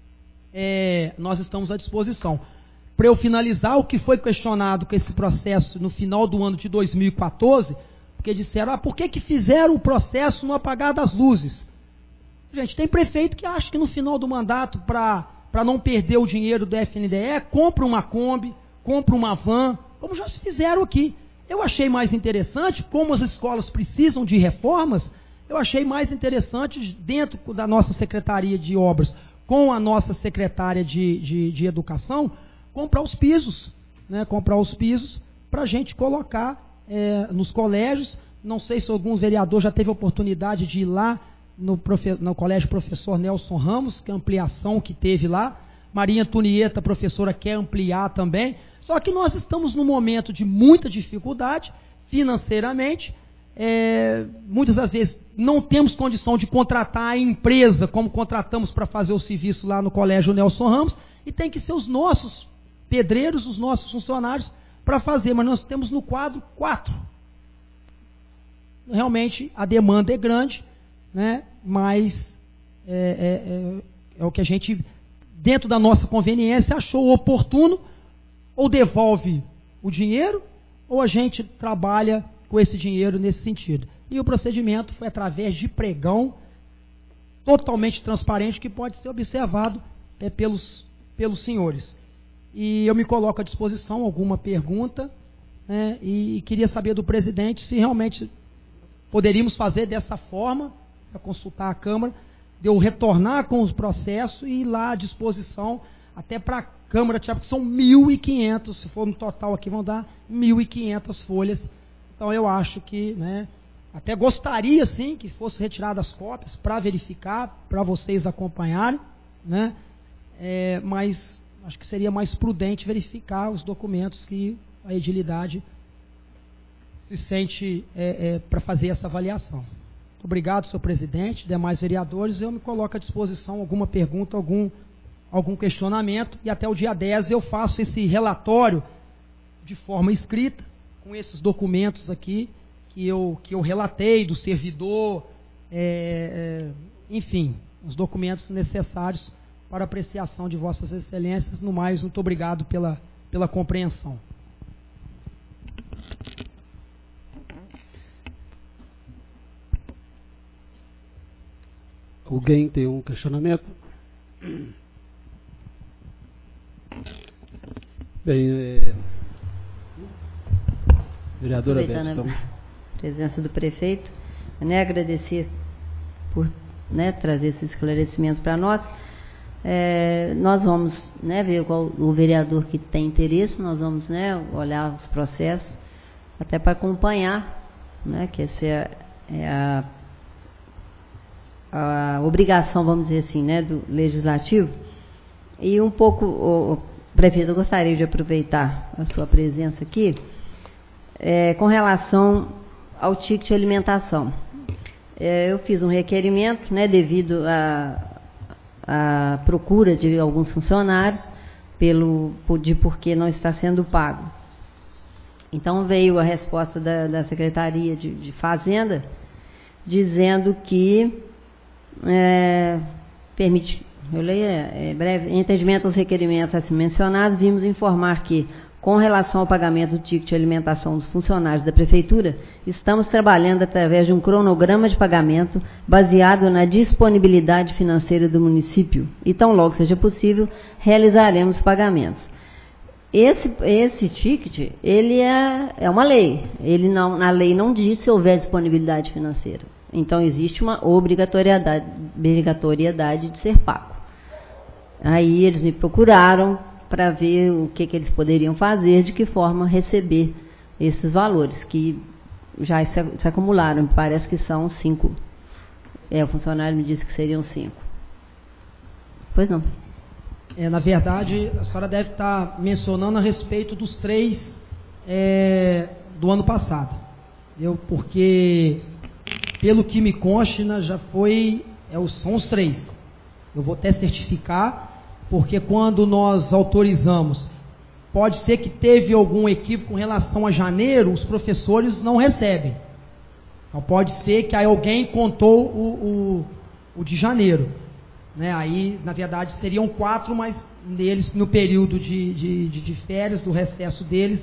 nós estamos à disposição. Para eu finalizar, o que foi questionado com esse processo no final do ano de 2014, porque disseram, por que fizeram o processo no apagar das luzes? Gente, tem prefeito que acha que no final do mandato, para não perder o dinheiro do FNDE, compra uma Kombi, compra uma van, como já se fizeram aqui. Eu achei mais interessante, como as escolas precisam de reformas, eu achei mais interessante, dentro da nossa Secretaria de Obras, com a nossa secretária de Educação, comprar os pisos, né? Comprar os pisos para a gente colocar nos colégios. Não sei se algum vereador já teve a oportunidade de ir lá no Colégio Professor Nelson Ramos, que é a ampliação que teve lá. Maria Antonieta, professora, quer ampliar também. Só que nós estamos num momento de muita dificuldade financeiramente, muitas das vezes não temos condição de contratar a empresa como contratamos para fazer o serviço lá no Colégio Nelson Ramos, e tem que ser os nossos pedreiros, os nossos funcionários para fazer, mas nós temos no quadro 4. Realmente a demanda é grande, né? Mas é o que a gente, dentro da nossa conveniência, achou oportuno, ou devolve o dinheiro, ou a gente trabalha com esse dinheiro nesse sentido. E o procedimento foi através de pregão, totalmente transparente, que pode ser observado pelos senhores. E eu me coloco à disposição, alguma pergunta, né, e queria saber do presidente se realmente poderíamos fazer dessa forma, para consultar a Câmara, de eu retornar com os processos e ir lá à disposição, até para a Câmara, porque são 1.500, se for no total aqui, vão dar 1.500 folhas. Então eu acho que, né, até gostaria sim que fosse retiradas as cópias para verificar, para vocês acompanharem, né, mas acho que seria mais prudente verificar os documentos que a edilidade se sente para fazer essa avaliação. Obrigado, senhor presidente, demais vereadores. Eu me coloco à disposição alguma pergunta, algum questionamento, e até o dia 10 eu faço esse relatório de forma escrita, com esses documentos aqui, que eu relatei do servidor, enfim, os documentos necessários para apreciação de vossas excelências. No mais, muito obrigado pela compreensão. Alguém tem um questionamento? Bem, vereadora Beth, então. A presença do prefeito, né, agradecer por, né, trazer esses esclarecimentos para nós. Nós vamos, né, ver qual o vereador que tem interesse, nós vamos, né, olhar os processos, até para acompanhar, né, que essa é a obrigação, vamos dizer assim, né, do legislativo. E um pouco, prefeito, eu gostaria de aproveitar a sua presença aqui, com relação ao ticket de alimentação. Eu fiz um requerimento, né, devido à procura de alguns funcionários, de por que não está sendo pago. Então veio a resposta da Secretaria de Fazenda, dizendo que permite, eu leio breve, em entendimento aos requerimentos assim mencionados, vimos informar que, com relação ao pagamento do ticket de alimentação dos funcionários da Prefeitura, estamos trabalhando através de um cronograma de pagamento baseado na disponibilidade financeira do município, e tão logo seja possível, realizaremos pagamentos. Esse ticket, ele é uma lei, a lei não diz se houver disponibilidade financeira. Então, existe uma obrigatoriedade de ser pago. Aí, eles me procuraram para ver o que eles poderiam fazer, de que forma receber esses valores, que já se acumularam, parece que são 5. O funcionário me disse que seriam 5. Pois não. Na verdade, a senhora deve estar mencionando a respeito dos 3 do ano passado. Porque, pelo que me consta, já são os 3. Eu vou até certificar, porque quando nós autorizamos, pode ser que teve algum equívoco com relação a janeiro, os professores não recebem. Então pode ser que aí alguém contou o de janeiro, né? Aí, na verdade, seriam 4, mas neles, no período de férias, do recesso deles,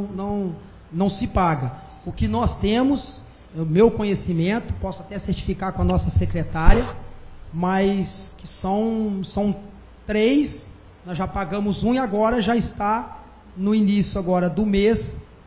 não se paga. O que nós temos, o meu conhecimento, posso até certificar com a nossa secretária, mas que são 3, nós já pagamos 1 e agora já está no início agora do mês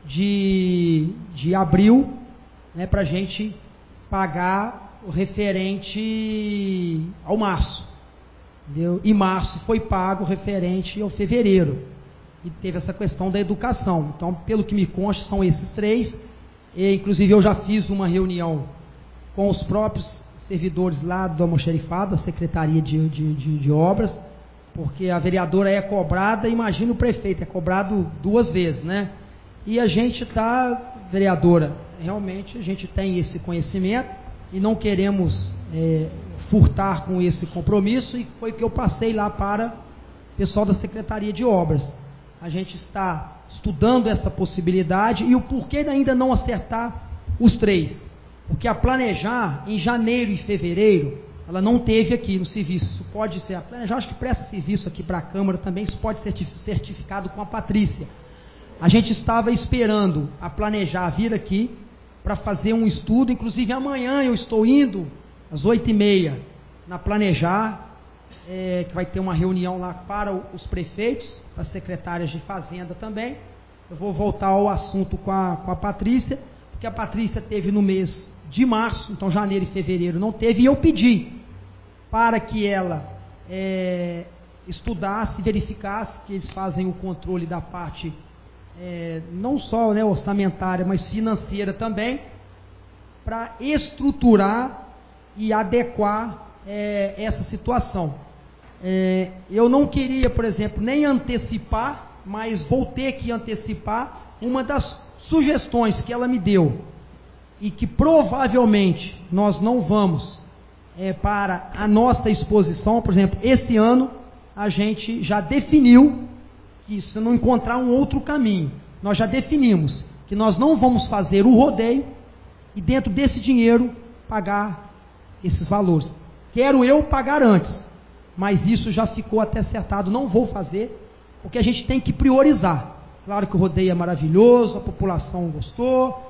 de abril, né, para a gente pagar o referente ao março. Entendeu? E março foi pago referente ao fevereiro. E teve essa questão da educação. Então, pelo que me consta, são esses 3. E, inclusive, eu já fiz uma reunião com os próprios servidores lá do almoxerifado, da Secretaria de Obras, porque a vereadora é cobrada, imagina o prefeito, é cobrado 2 vezes, né? E a gente está, vereadora, realmente a gente tem esse conhecimento e não queremos furtar com esse compromisso, e foi que eu passei lá para o pessoal da Secretaria de Obras. A gente está estudando essa possibilidade e o porquê de ainda não acertar os 3. Porque a Planejar, em janeiro e fevereiro, ela não teve aqui no serviço. Isso pode ser, a Planejar acho que presta serviço aqui para a Câmara também, isso pode ser certificado com a Patrícia. A gente estava esperando a Planejar vir aqui para fazer um estudo, inclusive amanhã eu estou indo às 8h30 na Planejar, que vai ter uma reunião lá para os prefeitos, as secretárias de Fazenda também. Eu vou voltar ao assunto com a Patrícia, porque a Patrícia teve no mês de março, então janeiro e fevereiro não teve, e eu pedi para que ela estudasse, verificasse que eles fazem o controle da parte não só orçamentária, mas financeira também, para estruturar e adequar essa situação. Eu não queria, por exemplo, nem antecipar, mas vou ter que antecipar uma das sugestões que ela me deu, e que provavelmente nós não vamos para a nossa exposição. Por exemplo, esse ano a gente já definiu que, se não encontrar um outro caminho, nós já definimos que nós não vamos fazer o rodeio e dentro desse dinheiro pagar esses valores. Quero eu pagar antes, mas isso já ficou até acertado, não vou fazer, porque a gente tem que priorizar. Claro que o rodeio é maravilhoso, a população gostou,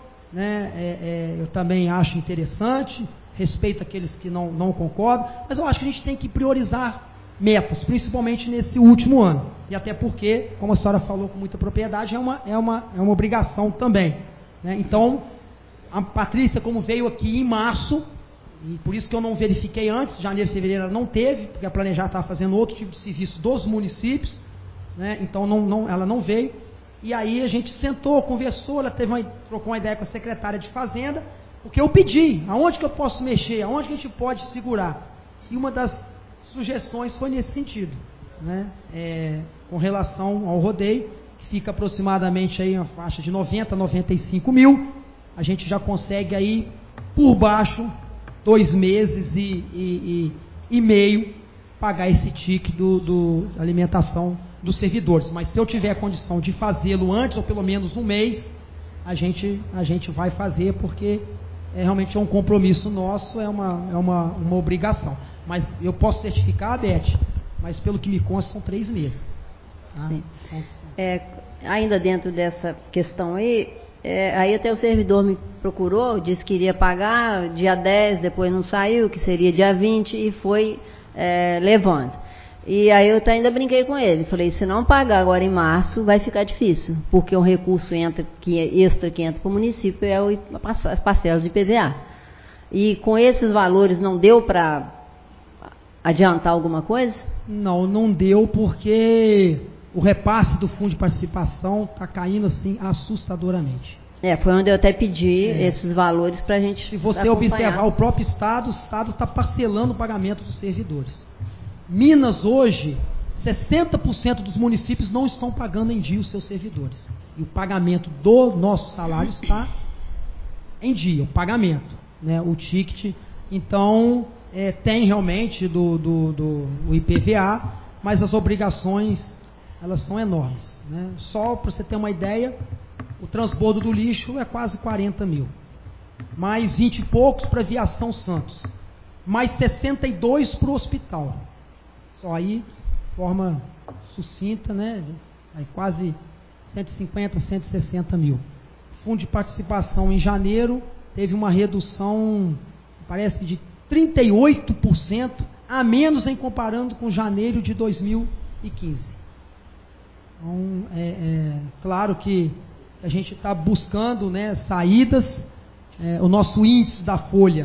né? Eu também acho interessante, respeito aqueles que não concordam, mas eu acho que a gente tem que priorizar metas, principalmente nesse último ano, e até porque, como a senhora falou com muita propriedade, é uma obrigação também, né? Então, a Patrícia, como veio aqui em março, e por isso que eu não verifiquei antes, janeiro e fevereiro ela não teve, porque a Planejar estava fazendo outro tipo de serviço dos municípios, né? Então ela não veio, e aí a gente sentou, conversou, ela trocou uma ideia com a secretária de Fazenda, porque eu pedi, aonde que eu posso mexer, aonde que a gente pode segurar, e uma das sugestões foi nesse sentido, né? Com relação ao rodeio, que fica aproximadamente aí uma faixa de 90 a 95 mil, a gente já consegue aí, por baixo, 2 meses e meio, pagar esse ticket da alimentação dos servidores. Mas se eu tiver condição de fazê-lo antes, ou pelo menos um mês, a gente vai fazer, porque realmente é um compromisso nosso, é uma obrigação. Mas eu posso certificar, Beth, mas pelo que me consta são 3 meses. Tá? Sim. Ainda dentro dessa questão aí até o servidor me procurou, disse que iria pagar dia 10, depois não saiu, que seria dia 20, e foi levando. E aí eu ainda brinquei com ele, falei, se não pagar agora em março, vai ficar difícil, porque o recurso extra que entra para o município é as parcelas de IPVA. E com esses valores não deu para adiantar alguma coisa? Não deu, porque o repasse do fundo de participação está caindo assim assustadoramente. Foi onde eu até pedi esses valores para a gente Se você observar o próprio Estado, o Estado está parcelando o pagamento dos servidores. Minas hoje, 60% dos municípios não estão pagando em dia os seus servidores. E o pagamento do nosso salário está em dia, o pagamento, né, o ticket. Então, tem realmente do IPVA, mas as obrigações, elas são enormes, né? Só para você ter uma ideia, o transbordo do lixo é quase 40 mil. Mais 20 e poucos para a Aviação Santos. Mais 62 para o hospital. Só aí, de forma sucinta, né? Aí quase 150, 160 mil. Fundo de participação em janeiro teve uma redução, parece que de 38% a menos em comparando com janeiro de 2015. Então, claro que a gente está buscando, né, saídas. O nosso índice da folha,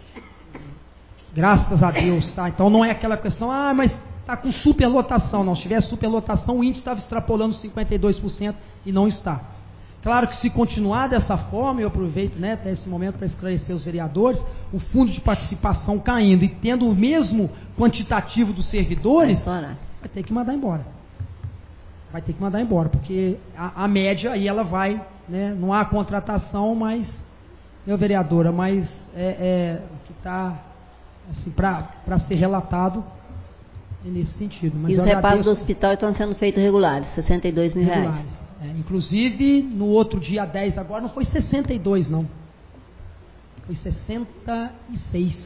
graças a Deus, tá? Então não é aquela questão, mas está com superlotação. Não, se tivesse superlotação, o índice estava extrapolando 52% e não está. Claro que se continuar dessa forma, eu aproveito, né, até esse momento para esclarecer os vereadores, o fundo de participação caindo e tendo o mesmo quantitativo dos servidores, vai ter que mandar embora. Vai ter que mandar embora, porque a média aí ela vai, né, não há contratação, mas meu vereadora, mas o que está assim, para ser relatado é nesse sentido. Mas e os repassos do hospital estão sendo feitos regulares, R$62 mil. Inclusive, no outro dia 10 agora, não foi 62, não. Foi 66.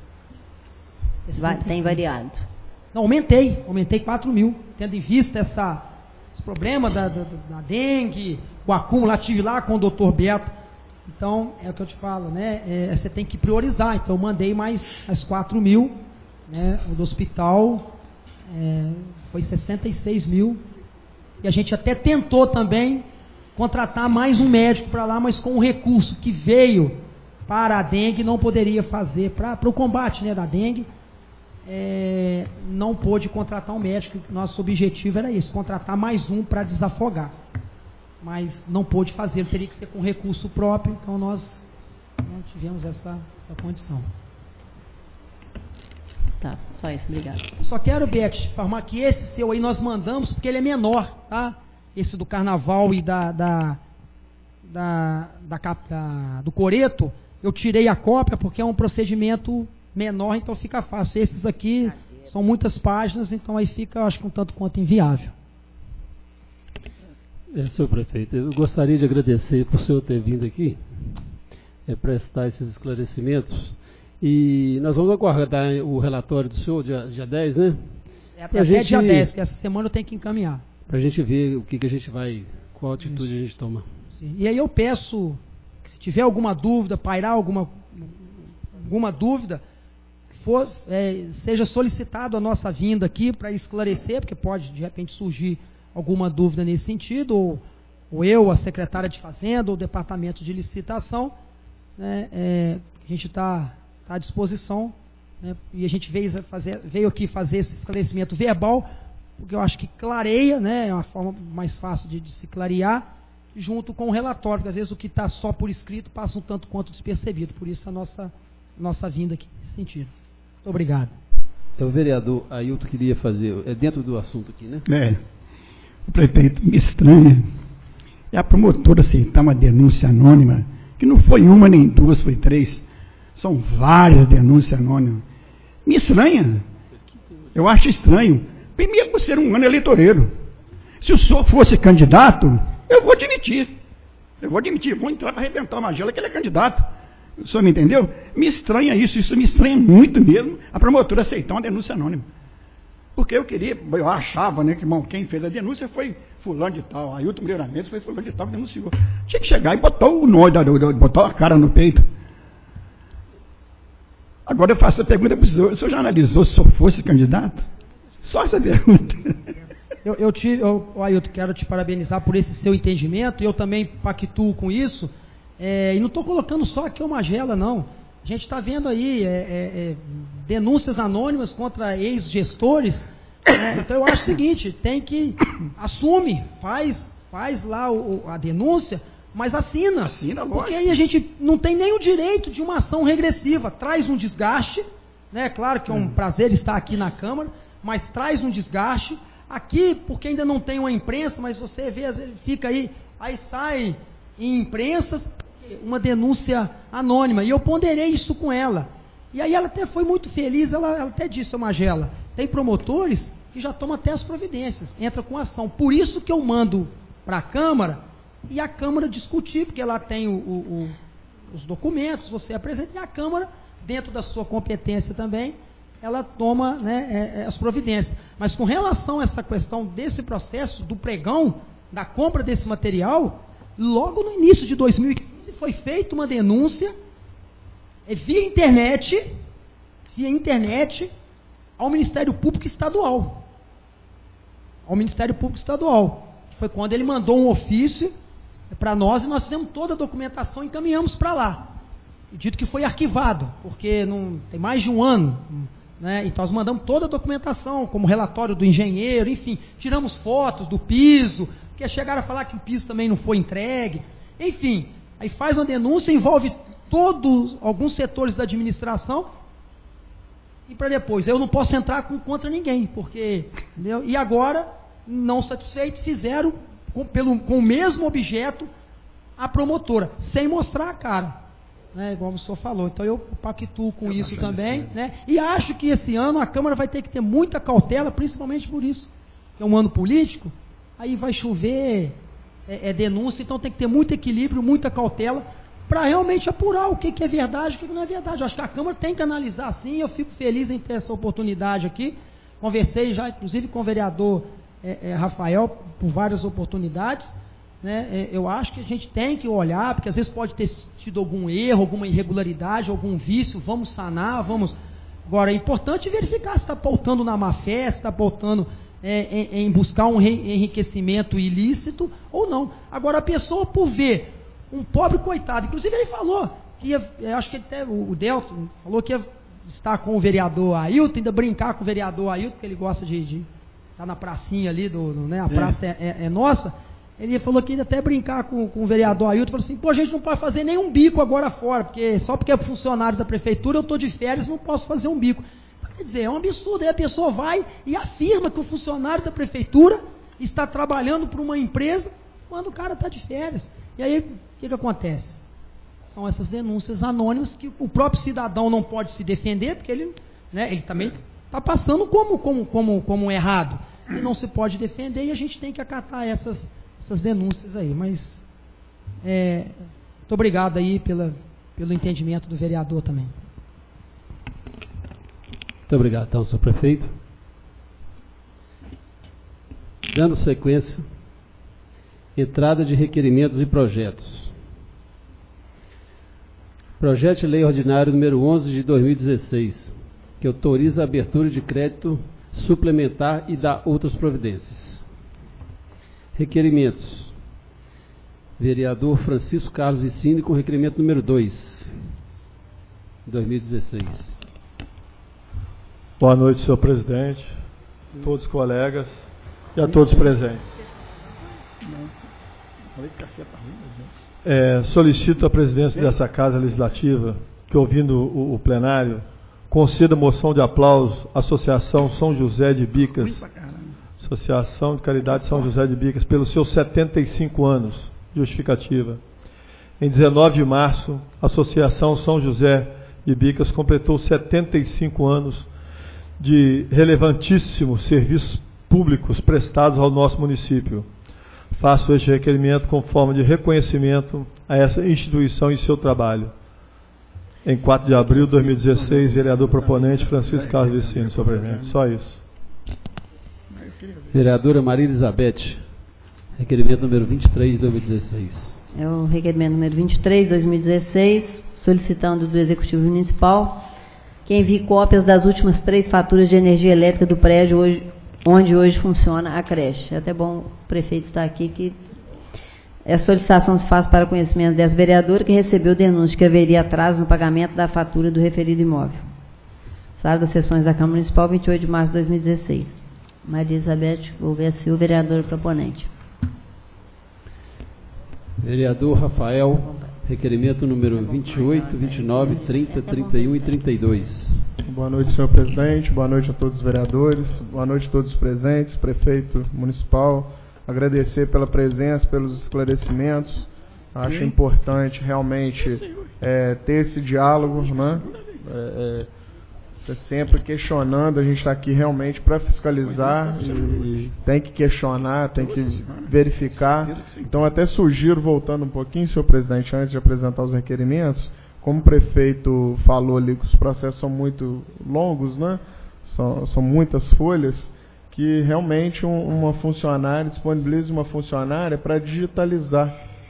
Tem variado. Não, aumentei 4 mil, tendo em vista esse problema da dengue, o acumulativo lá com o doutor Beto. Então, é o que eu te falo, né? Você tem que priorizar. Então, eu mandei mais 4 mil, né? O do hospital foi 66 mil. E a gente até tentou também contratar mais um médico para lá, mas com o recurso que veio para a dengue, não poderia fazer para o combate, né, da dengue. Não pôde contratar um médico. Nosso objetivo era esse, contratar mais um para desafogar, mas não pôde fazer, teria que ser com recurso próprio. Então nós não tivemos essa condição. Tá, só isso, obrigado. Só quero, Beth, informar que esse seu aí nós mandamos porque ele é menor, tá? Esse do Carnaval e do Coreto, eu tirei a cópia porque é um procedimento menor, então fica fácil. Esses aqui são muitas páginas, então aí fica, acho que um tanto quanto inviável. Senhor prefeito, eu gostaria de agradecer por o senhor ter vindo aqui, prestar esses esclarecimentos, e nós vamos aguardar o relatório do senhor, dia 10, né? Até dia 10, que essa semana eu tenho que encaminhar. Para a gente ver o que a gente vai, qual atitude a gente toma. Sim. E aí eu peço que se tiver alguma dúvida, pairar alguma dúvida, seja solicitado a nossa vinda aqui para esclarecer, porque pode de repente surgir alguma dúvida nesse sentido, ou eu, a secretária de Fazenda, ou o departamento de licitação, né, a gente está à disposição, né, e a gente veio aqui fazer esse esclarecimento verbal, porque eu acho que clareia, né, é uma forma mais fácil de se clarear, junto com o relatório, porque às vezes o que está só por escrito passa um tanto quanto despercebido, por isso a nossa vinda aqui nesse sentido. Muito obrigado. O vereador Ailton queria fazer, dentro do assunto aqui, né? O prefeito me estranha, a promotora aceitar uma denúncia anônima, que não foi uma nem duas, foi 3, são várias denúncias anônimas. Me estranha, eu acho estranho, primeiro por ser um ano eleitoreiro. Se o senhor fosse candidato, eu vou admitir, vou entrar para arrebentar a Magela que ele é candidato. O senhor me entendeu? Me estranha isso me estranha muito mesmo, a promotora aceitar uma denúncia anônima. Porque eu achava, né, que quem fez a denúncia foi fulano de tal, Ailton Moreira Mendes foi fulano de tal que denunciou. Tinha que chegar e botar o nome, botar a cara no peito. Agora eu faço a pergunta para o senhor já analisou se o senhor fosse candidato? Só essa pergunta. Ailton, quero te parabenizar por esse seu entendimento, e eu também pactuo com isso, e não estou colocando só aqui o Magela, não. A gente está vendo aí denúncias anônimas contra ex-gestores, então eu acho o seguinte, tem que assume, faz lá a denúncia, mas assina, porque aí a gente não tem nem o direito de uma ação regressiva, traz um desgaste, né? Claro que é um prazer estar aqui na Câmara, mas traz um desgaste, aqui porque ainda não tem uma imprensa, mas você vê, às vezes fica aí sai em imprensas, uma denúncia anônima, e eu ponderei isso com ela, e aí ela até foi muito feliz, ela até disse, Magela, tem promotores que já tomam até as providências, entra com ação, por isso que eu mando para a Câmara, e a Câmara discutir, porque ela tem os documentos, você apresenta, e a Câmara, dentro da sua competência também, ela toma, né, as providências, mas com relação a essa questão desse processo, do pregão, da compra desse material, logo no início de 2015, foi feita uma denúncia via internet ao Ministério Público Estadual. Foi quando ele mandou um ofício para nós, e nós fizemos toda a documentação e encaminhamos para lá. E dito que foi arquivado, porque não tem mais de um ano, né? Então nós mandamos toda a documentação, como relatório do engenheiro, enfim, tiramos fotos do piso, porque chegaram a falar que o piso também não foi entregue, enfim, aí faz uma denúncia, envolve alguns setores da administração, e para depois, eu não posso entrar contra ninguém, porque, entendeu? E agora, não satisfeitos, fizeram com o mesmo objeto a promotora, sem mostrar a cara. né, igual o senhor falou. Então eu pactuo com isso também, né? E acho que esse ano a Câmara vai ter que ter muita cautela, principalmente por isso. É um ano político, aí vai chover, denúncia, então tem que ter muito equilíbrio, muita cautela, para realmente apurar o que é verdade e o que não é verdade. Eu acho que a Câmara tem que analisar sim, eu fico feliz em ter essa oportunidade aqui. Conversei já, inclusive, com o vereador Rafael, por várias oportunidades. Né? Eu acho que a gente tem que olhar, porque às vezes pode ter tido algum erro, alguma irregularidade, algum vício, vamos sanar, vamos... Agora, é importante verificar se está pautando na má fé, se está pautando em buscar um enriquecimento ilícito ou não. Agora, a pessoa, por ver um pobre coitado, inclusive ele falou, que ia, acho que até o Delton falou que ia estar com o vereador Ailton, ainda brincar com o vereador Ailton, porque ele gosta de estar na pracinha ali, né, a praça é nossa. Ele falou que ia até brincar com o vereador Ailton, falou assim, pô, a gente não pode fazer nenhum bico agora fora, porque só porque é funcionário da prefeitura, eu estou de férias, não posso fazer um bico. Então, quer dizer, é um absurdo, aí a pessoa vai e afirma que o funcionário da prefeitura está trabalhando para uma empresa, quando o cara está de férias. E aí, o que acontece? São essas denúncias anônimas que o próprio cidadão não pode se defender, porque ele também está passando como errado. E não se pode defender, e a gente tem que acatar essas denúncias aí. Mas, muito obrigado aí pelo entendimento do vereador também. Muito obrigado, então, senhor prefeito. Dando sequência, entrada de requerimentos e projetos. Projeto de Lei Ordinário número 11 de 2016, que autoriza a abertura de crédito suplementar e dá outras providências. Requerimentos. Vereador Francisco Carlos Vicini com requerimento número 2, 2016. Boa noite, senhor presidente, todos os colegas e a todos presentes. Solicito à presidência dessa Casa Legislativa que, ouvindo o plenário, conceda moção de aplauso à Associação São José de Bicas, Associação de Caridade São José de Bicas, pelos seus 75 anos. Justificativa. Em 19 de março, a Associação São José de Bicas completou 75 anos de relevantíssimos serviços públicos prestados ao nosso município. Faço este requerimento com forma de reconhecimento a essa instituição e seu trabalho. Em 4 de abril de 2016, vereador proponente Francisco Carlos Vicini, senhor presidente. Só isso. Vereadora Maria Elizabeth, requerimento número 23 de 2016. É o requerimento número 23 de 2016, solicitando do Executivo Municipal que envie cópias das últimas 3 faturas de energia elétrica do prédio onde hoje funciona a creche. É até bom o prefeito estar aqui, que essa solicitação se faz para conhecimento dessa vereadora, que recebeu denúncia de que haveria atraso no pagamento da fatura do referido imóvel. Sala das Sessões da Câmara Municipal, 28 de março de 2016. Maria Elizabeth Gouveia Silva, vereadora proponente. Vereador Rafael, requerimento número 28, 29, 30, 31 e 32. Boa noite, senhor presidente. Boa noite a todos os vereadores. Boa noite a todos os presentes, prefeito municipal. Agradecer pela presença, pelos esclarecimentos. Acho importante realmente ter esse diálogo, né? Sempre questionando, a gente está aqui realmente para fiscalizar e tem que questionar, tem que verificar. Então, até sugiro, voltando um pouquinho, senhor presidente, antes de apresentar os requerimentos, como o prefeito falou ali que os processos são muito longos, né? São muitas folhas, que realmente uma funcionária, disponibilize uma funcionária para digitalizar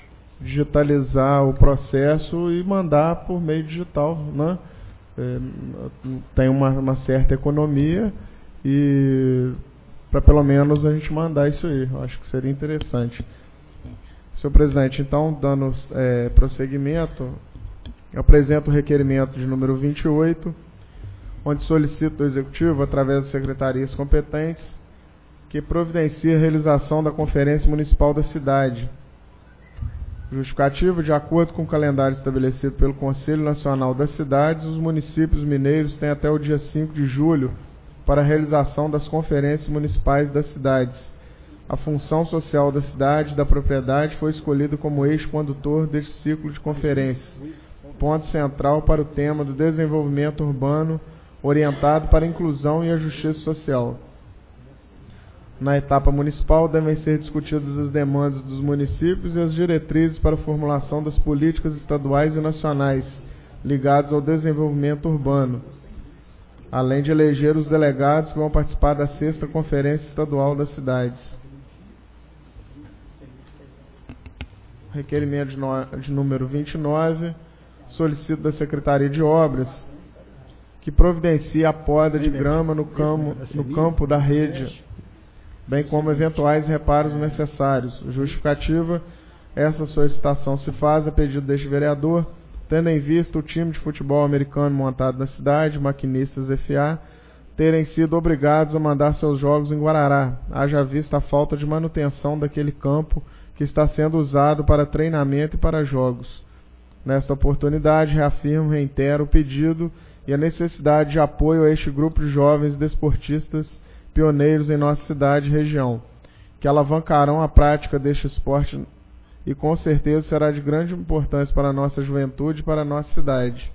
o processo e mandar por meio digital, né? Tem uma certa economia e para pelo menos a gente mandar isso aí, eu acho que seria interessante. Senhor presidente, então, dando prosseguimento, eu apresento o requerimento de número 28, onde solicito ao Executivo, através das secretarias competentes, que providencie a realização da Conferência Municipal da Cidade. Justificativo: de acordo com o calendário estabelecido pelo Conselho Nacional das Cidades, os municípios mineiros têm até o dia 5 de julho para a realização das conferências municipais das cidades. A função social da cidade e da propriedade foi escolhida como eixo condutor deste ciclo de conferências. ponto central para o tema do desenvolvimento urbano orientado para a inclusão e a justiça social. Na etapa municipal, devem ser discutidas as demandas dos municípios e as diretrizes para a formulação das políticas estaduais e nacionais ligadas ao desenvolvimento urbano, além de eleger os delegados que vão participar da 6ª Conferência Estadual das Cidades. Requerimento de número 29, solicito da Secretaria de Obras que providencie a poda de grama no campo da rede, bem como eventuais reparos necessários. Justificativa: essa solicitação se faz a pedido deste vereador, tendo em vista o time de futebol americano montado na cidade, Maquinistas S.A., terem sido obrigados a mandar seus jogos em Guarará, haja vista a falta de manutenção daquele campo que está sendo usado para treinamento e para jogos. Nesta oportunidade, reitero o pedido e a necessidade de apoio a este grupo de jovens desportistas pioneiros em nossa cidade e região, que alavancarão a prática deste esporte e com certeza será de grande importância para a nossa juventude e para a nossa cidade.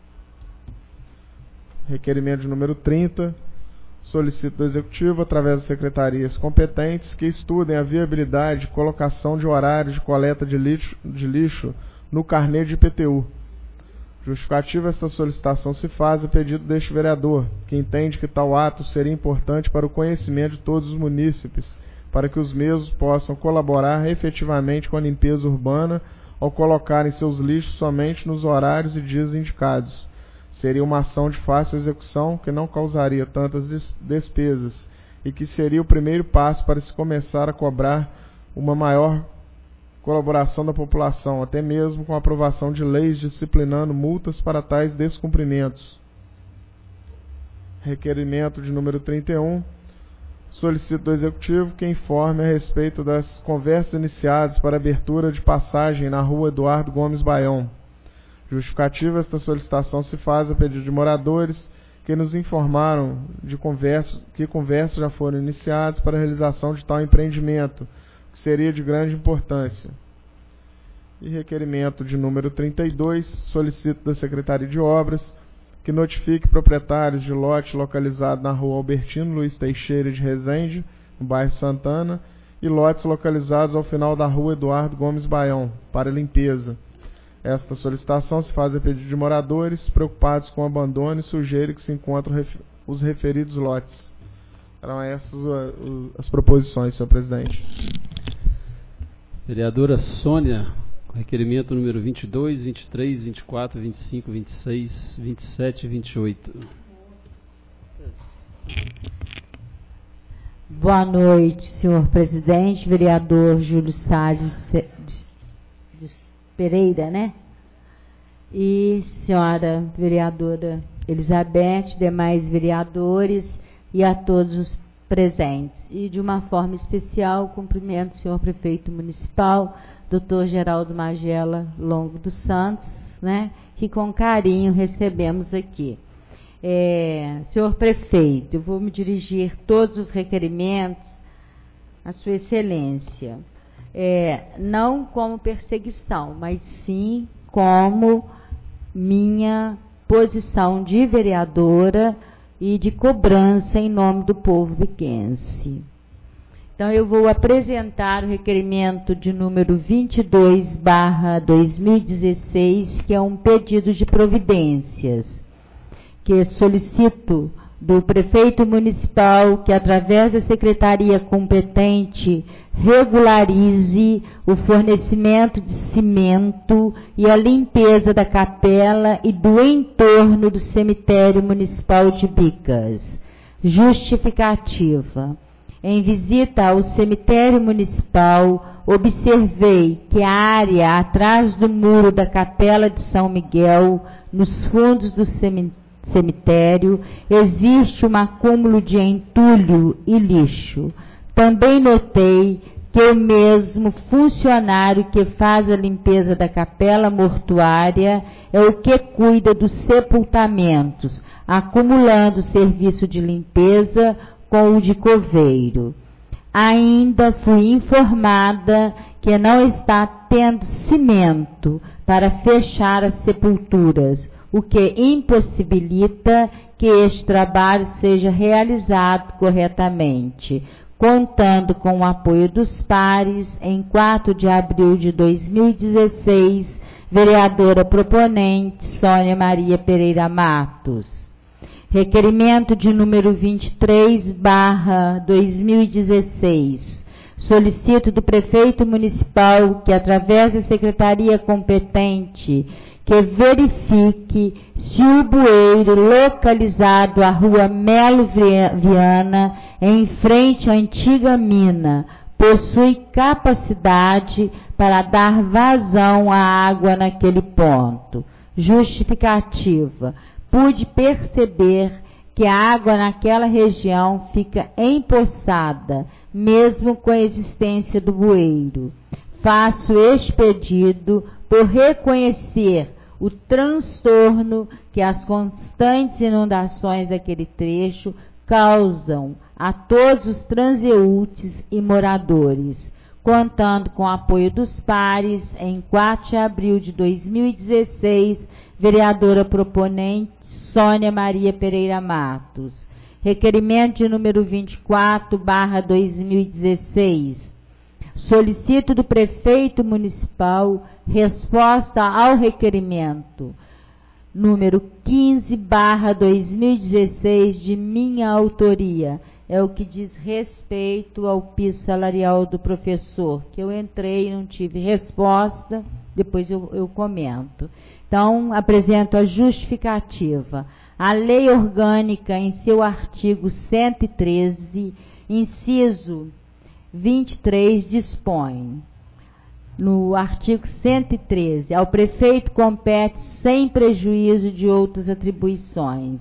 Requerimento de número 30, solicito do Executivo, através das secretarias competentes, que estudem a viabilidade de colocação de horários de coleta de lixo no carnê de IPTU. Justificativa: esta solicitação se faz a pedido deste vereador, que entende que tal ato seria importante para o conhecimento de todos os munícipes, para que os mesmos possam colaborar efetivamente com a limpeza urbana ao colocarem seus lixos somente nos horários e dias indicados. Seria uma ação de fácil execução que não causaria tantas despesas e que seria o primeiro passo para se começar a cobrar uma maior colaboração da população, até mesmo com a aprovação de leis disciplinando multas para tais descumprimentos. Requerimento de número 31. Solicito do Executivo que informe a respeito das conversas iniciadas para abertura de passagem na rua Eduardo Gomes Baião. Justificativa: esta solicitação se faz a pedido de moradores que nos informaram de conversas já foram iniciadas para a realização de tal empreendimento, que seria de grande importância. E requerimento de número 32, solicito da Secretaria de Obras que notifique proprietários de lote localizado na rua Albertino Luiz Teixeira de Resende, no bairro Santana, e lotes localizados ao final da rua Eduardo Gomes Baião, para limpeza. Esta solicitação se faz a pedido de moradores preocupados com o abandono e sujeira que se encontram os referidos lotes. Eram essas as proposições, senhor presidente. Vereadora Sônia, requerimento número 22, 23, 24, 25, 26, 27 e 28. Boa noite, senhor presidente, vereador Júlio Salles Pereira, né? E senhora vereadora Elizabeth, demais vereadores e a todos os presentes. E de uma forma especial, cumprimento o senhor prefeito municipal, Dr. Geraldo Magela Longo dos Santos, né, que com carinho recebemos aqui. Senhor prefeito, eu vou me dirigir todos os requerimentos à sua excelência, não como perseguição, mas sim como minha posição de vereadora e de cobrança em nome do povo biquense. Então, eu vou apresentar o requerimento de número 22/2016, que é um pedido de providências, que solicito do prefeito municipal que, através da secretaria competente, regularize o fornecimento de cimento e a limpeza da capela e do entorno do cemitério municipal de Bicas. Justificativa: em visita ao cemitério municipal, observei que a área atrás do muro da capela de São Miguel, nos fundos do cemitério, existe um acúmulo de entulho e lixo. Também notei que o mesmo funcionário que faz a limpeza da capela mortuária é o que cuida dos sepultamentos, acumulando o serviço de limpeza com o de coveiro. Ainda fui informada que não está tendo cimento para fechar as sepulturas, o que impossibilita que este trabalho seja realizado corretamente. Contando com o apoio dos pares, em 4 de abril de 2016, vereadora proponente Sônia Maria Pereira Matos. Requerimento de número 23/2016. Solicito do prefeito municipal que, através da secretaria competente, que verifique se o bueiro localizado à rua Melo Viana, em frente à antiga mina, possui capacidade para dar vazão à água naquele ponto. Justificativa. Pude perceber que a água naquela região fica empoçada, mesmo com a existência do bueiro. Faço este pedido por reconhecer o transtorno que as constantes inundações daquele trecho causam a todos os transeuntes e moradores. Contando com o apoio dos pares, em 4 de abril de 2016, vereadora proponente Sônia Maria Pereira Matos. Requerimento de número 24/2016. Solicito do prefeito municipal resposta ao requerimento número 15/2016 de minha autoria. É o que diz respeito ao piso salarial do professor, que eu entrei e não tive resposta, depois eu comento. Então, apresento a justificativa. A lei orgânica, em seu artigo 113, inciso 23, dispõe, no artigo 113, ao prefeito compete, sem prejuízo de outras atribuições,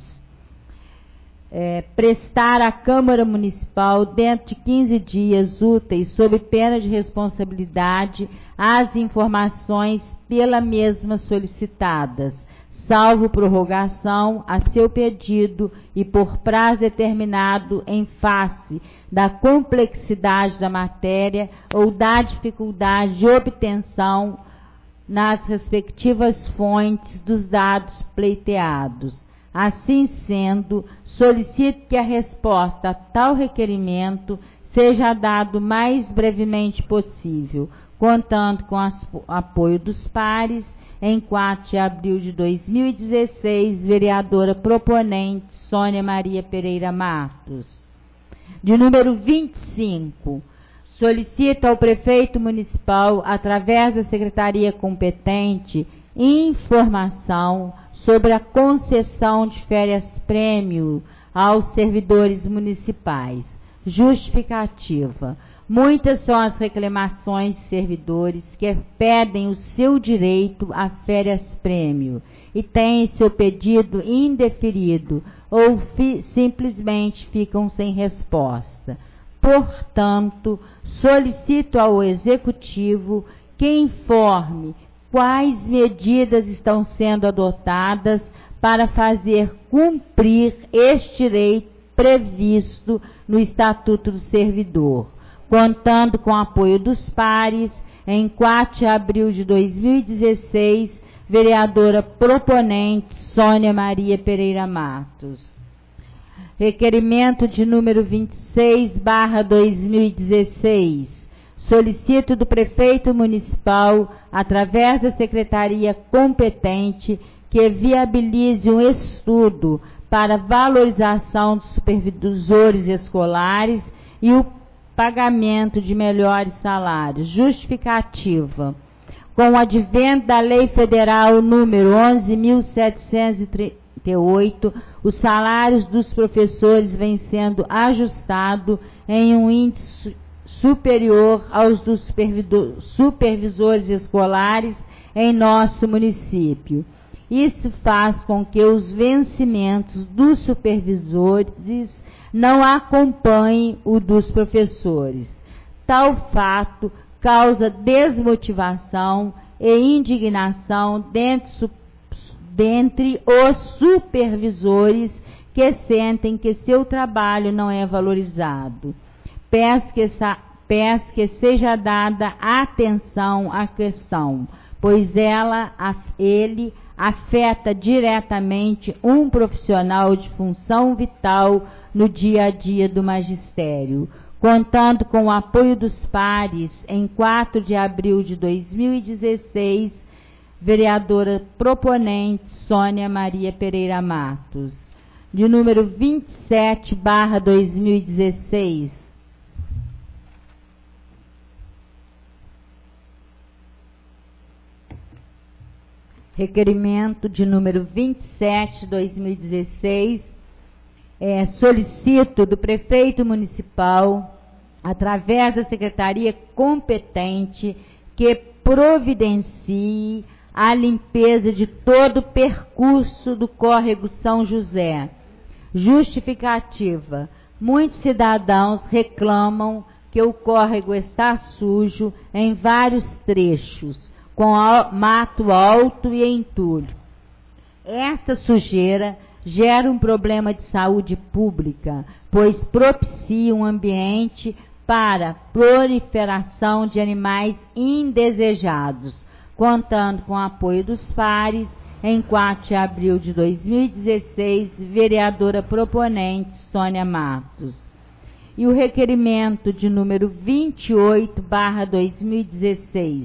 prestar à Câmara Municipal, dentro de 15 dias úteis, sob pena de responsabilidade, as informações pela mesma solicitadas, salvo prorrogação a seu pedido e por prazo determinado em face da complexidade da matéria ou da dificuldade de obtenção nas respectivas fontes dos dados pleiteados. Assim sendo, solicito que a resposta a tal requerimento seja dada o mais brevemente possível, contando com o apoio dos pares. Em 4 de abril de 2016, vereadora proponente Sônia Maria Pereira Matos. De número 25, solicito ao prefeito municipal, através da secretaria competente, informação sobre a concessão de férias-prêmio aos servidores municipais. Justificativa. Muitas são as reclamações de servidores que pedem o seu direito a férias-prêmio e têm seu pedido indeferido ou simplesmente ficam sem resposta. Portanto, solicito ao Executivo que informe quais medidas estão sendo adotadas para fazer cumprir este direito previsto no Estatuto do Servidor. Contando com o apoio dos pares, em 4 de abril de 2016, vereadora proponente Sônia Maria Pereira Matos. Requerimento de número 26/2016. Solicito do prefeito municipal, através da secretaria competente, que viabilize um estudo para valorização dos supervisores escolares e o pagamento de melhores salários. Justificativa. Com o advento da Lei Federal número 11.738, os salários dos professores vêm sendo ajustados em um índice superior aos dos supervisores escolares em nosso município. Isso faz com que os vencimentos dos supervisores não acompanhem o dos professores. Tal fato causa desmotivação e indignação dentre os supervisores que sentem que seu trabalho não é valorizado. Peço peço que seja dada atenção à questão, pois ele afeta diretamente um profissional de função vital no dia a dia do magistério. Contando com o apoio dos pares, em 4 de abril de 2016, vereadora proponente Sônia Maria Pereira Matos. De número 27/2016. Requerimento de número 27/2016. Solicito do prefeito municipal, através da secretaria competente, que providencie a limpeza de todo o percurso do córrego São José. Justificativa: muitos cidadãos reclamam que o córrego está sujo em vários trechos, com mato alto e entulho. Esta sujeira gera um problema de saúde pública, pois propicia um ambiente para proliferação de animais indesejados. Contando com o apoio dos pares, em 4 de abril de 2016, vereadora proponente Sônia Matos. E o requerimento de número 28/2016.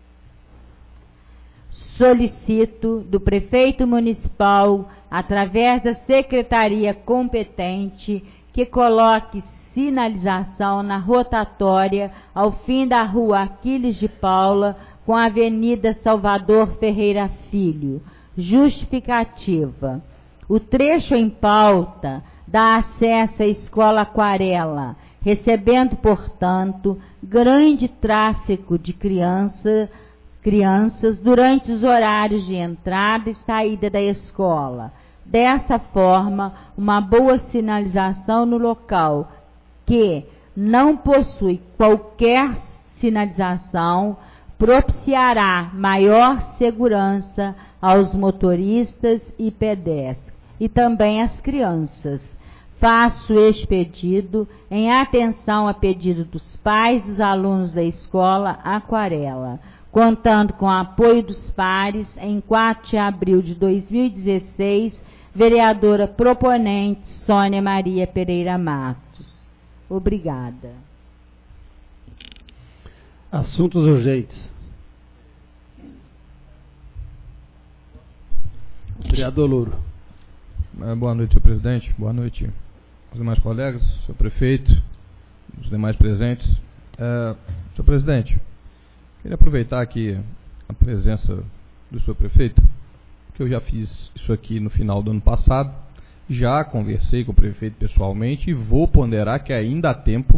Solicito do prefeito municipal, através da secretaria competente, que coloque sinalização na rotatória ao fim da rua Aquiles de Paula com a Avenida Salvador Ferreira Filho. Justificativa: o trecho em pauta dá acesso à Escola Aquarela, recebendo, portanto, grande tráfego de crianças durante os horários de entrada e saída da escola. Dessa forma, uma boa sinalização no local, que não possui qualquer sinalização, propiciará maior segurança aos motoristas e pedestres, e também às crianças. Faço este pedido em atenção a pedido dos pais dos alunos da Escola Aquarela. Contando com o apoio dos pares, em 4 de abril de 2016, vereadora proponente Sônia Maria Pereira Matos. Obrigada. Assuntos urgentes. Vereador Louro. Boa noite, senhor presidente. Boa noite aos demais colegas, senhor prefeito, os demais presentes. Senhor presidente, queria aproveitar aqui a presença do senhor prefeito, que eu já fiz isso aqui no final do ano passado, já conversei com o prefeito pessoalmente e vou ponderar que ainda há tempo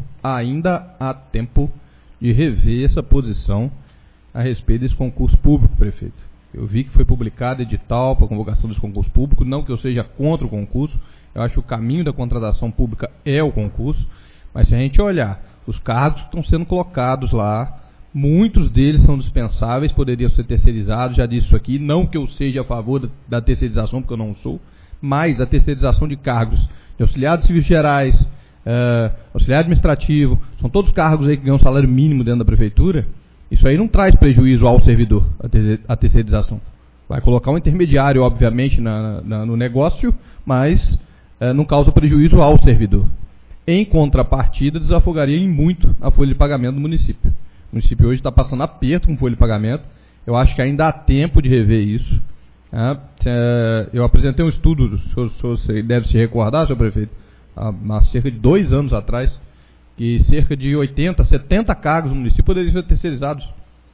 de rever essa posição a respeito desse concurso público, prefeito. Eu vi que foi publicado edital para convocação desse concurso público, não que eu seja contra o concurso, eu acho que o caminho da contratação pública é o concurso, mas se a gente olhar os cargos que estão sendo colocados lá, muitos deles são dispensáveis, poderiam ser terceirizados, já disse isso aqui, não que eu seja a favor da terceirização, porque eu não sou, mas a terceirização de cargos de auxiliar de serviços gerais, auxiliar administrativo, são todos cargos aí que ganham salário mínimo dentro da prefeitura. Isso aí não traz prejuízo ao servidor, a terceirização. Vai colocar um intermediário, obviamente, no negócio, mas não causa prejuízo ao servidor. Em contrapartida, desafogaria em muito a folha de pagamento do município. O município hoje está passando aperto com folha de pagamento. Eu acho que ainda há tempo de rever isso. Eu apresentei um estudo, o senhor deve se recordar, senhor prefeito, há cerca de 2 anos atrás, que cerca de 80, 70 cargos no município poderiam ser terceirizados.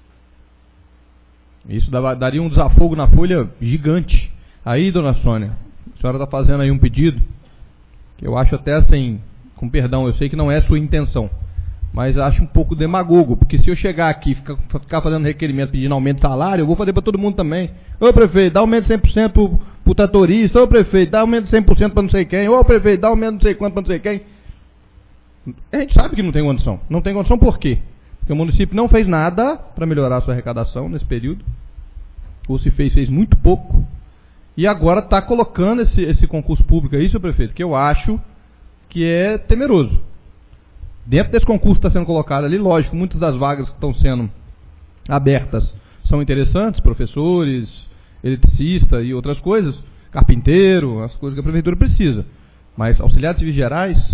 Isso daria um desafogo na folha gigante. Aí, dona Sônia, a senhora está fazendo aí um pedido, que eu acho até assim, com perdão, eu sei que não é sua intenção, mas acho um pouco demagogo, porque se eu chegar aqui e ficar fazendo requerimento pedindo aumento de salário, eu vou fazer para todo mundo também. Ô prefeito, dá aumento de 100% para o tratorista, ô prefeito, dá aumento de 100% para não sei quem, ô prefeito, dá aumento de não sei quanto para não sei quem. A gente sabe que não tem condição. Não tem condição por quê? Porque o município não fez nada para melhorar a sua arrecadação nesse período. Ou se fez muito pouco. E agora está colocando esse concurso público aí, senhor prefeito, que eu acho que é temeroso. Dentro desse concurso que está sendo colocado ali, lógico, muitas das vagas que estão sendo abertas são interessantes, professores, eletricista e outras coisas, carpinteiro, as coisas que a prefeitura precisa. Mas auxiliares civis gerais,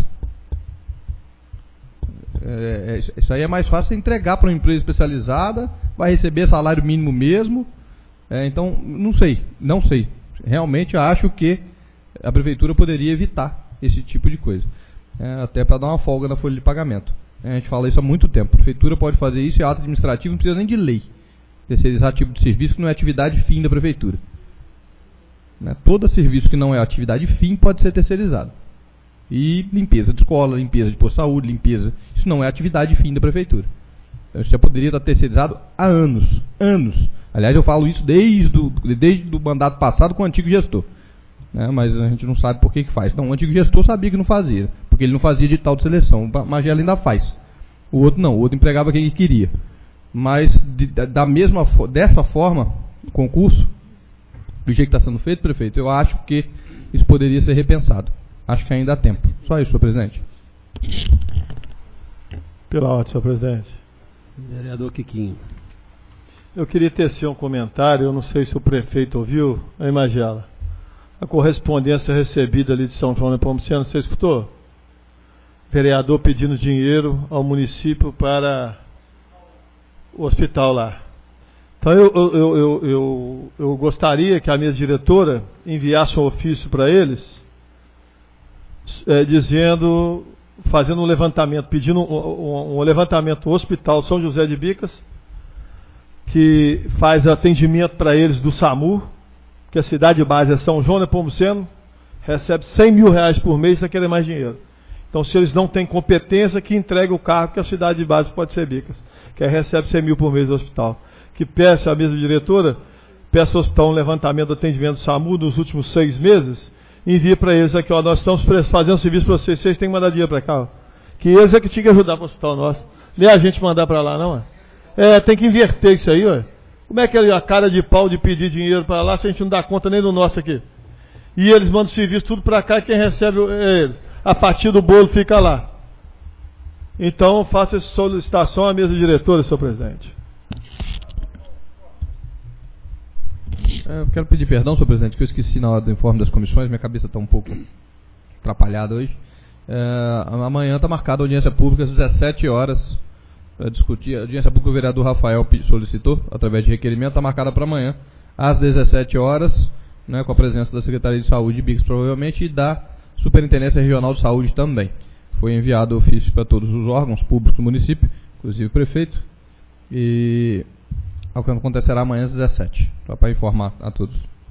isso aí é mais fácil entregar para uma empresa especializada, vai receber salário mínimo mesmo. Então, não sei. Realmente acho que a prefeitura poderia evitar esse tipo de coisa. Até para dar uma folga na folha de pagamento. A gente fala isso há muito tempo. A prefeitura pode fazer isso, é ato administrativo, não precisa nem de lei. Terceirizar tipo de serviço que não é atividade fim da prefeitura. Todo serviço que não é atividade fim pode ser terceirizado. E limpeza de escola, limpeza de posto de saúde, limpeza. Isso não é atividade fim da prefeitura. Então isso já poderia estar terceirizado há anos. Aliás, eu falo isso desde o mandato passado com o antigo gestor. Mas a gente não sabe por que faz. Então, o antigo gestor sabia que não fazia, porque ele não fazia edital de seleção. O Magela ainda faz. O outro não, o outro empregava quem ele queria. Mas, dessa forma, o concurso, do jeito que está sendo feito, prefeito, eu acho que isso poderia ser repensado. Acho que ainda há tempo. Só isso, senhor presidente. Pela ordem, senhor presidente. Vereador Quiquinho. Eu queria tecer um comentário, eu não sei se o prefeito ouviu, aí Magela. A correspondência recebida ali de São João Nepomuceno, você escutou? Vereador pedindo dinheiro ao município para o hospital lá. Então eu gostaria que a mesa diretora enviasse um ofício para eles, fazendo um levantamento, pedindo um levantamento do Hospital São José de Bicas, que faz atendimento para eles do SAMU, que a cidade base é São João Nepomuceno, recebe R$100 mil por mês para querer mais dinheiro. Então, se eles não têm competência, que entregue o cargo, que a cidade de base pode ser Bicas, que recebe R$100 mil por mês do hospital. Que peça a mesa diretora, peça ao hospital um levantamento do atendimento do SAMU nos últimos 6 meses, envie para eles aqui, nós estamos fazendo serviço para vocês têm que mandar dinheiro para cá. Que eles é que tinham que ajudar para o hospital nosso. Nem a gente mandar para lá, não é? Tem que inverter isso aí, ué. Como é que é a cara de pau de pedir dinheiro para lá se a gente não dá conta nem do nosso aqui? E eles mandam serviço tudo para cá e quem recebe é eles. A fatia do bolo fica lá. Então, faça essa solicitação à mesa diretora, senhor presidente. Eu quero pedir perdão, senhor presidente, que eu esqueci na hora do informe das comissões, minha cabeça está um pouco atrapalhada hoje. Amanhã está marcada a audiência pública às 17 horas. Para discutir a audiência pública, o vereador Rafael solicitou, através de requerimento, está marcada para amanhã, às 17 horas, com a presença da Secretaria de Saúde de Bicas, provavelmente, e da Superintendência Regional de Saúde também. Foi enviado ofício para todos os órgãos públicos do município, inclusive o prefeito, e acontecerá amanhã às 17, para informar a todos.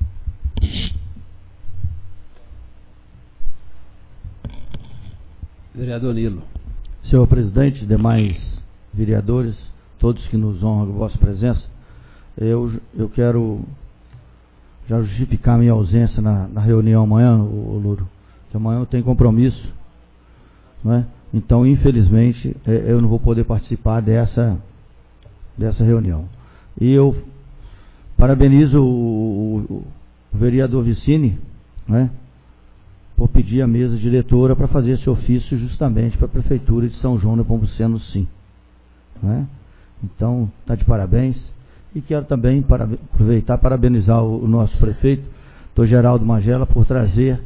Vereador Nilo. Senhor presidente, demais vereadores, todos que nos honram com a vossa presença, eu quero já justificar minha ausência na reunião amanhã, Louro, que amanhã eu tenho compromisso, não é? Então, infelizmente, eu não vou poder participar dessa reunião. E eu parabenizo o vereador Vicini, né, por pedir a mesa diretora para fazer esse ofício justamente para a Prefeitura de São João Nepomuceno, sim. Né? Então, está de parabéns. E quero também aproveitar e parabenizar o nosso prefeito, Dr. Geraldo Magela, por trazer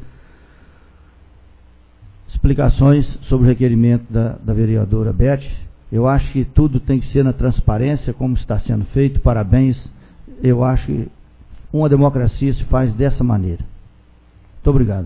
explicações sobre o requerimento da vereadora Beth. Eu acho que tudo tem que ser na transparência, como está sendo feito. Parabéns. Eu acho que uma democracia se faz dessa maneira. Muito obrigado.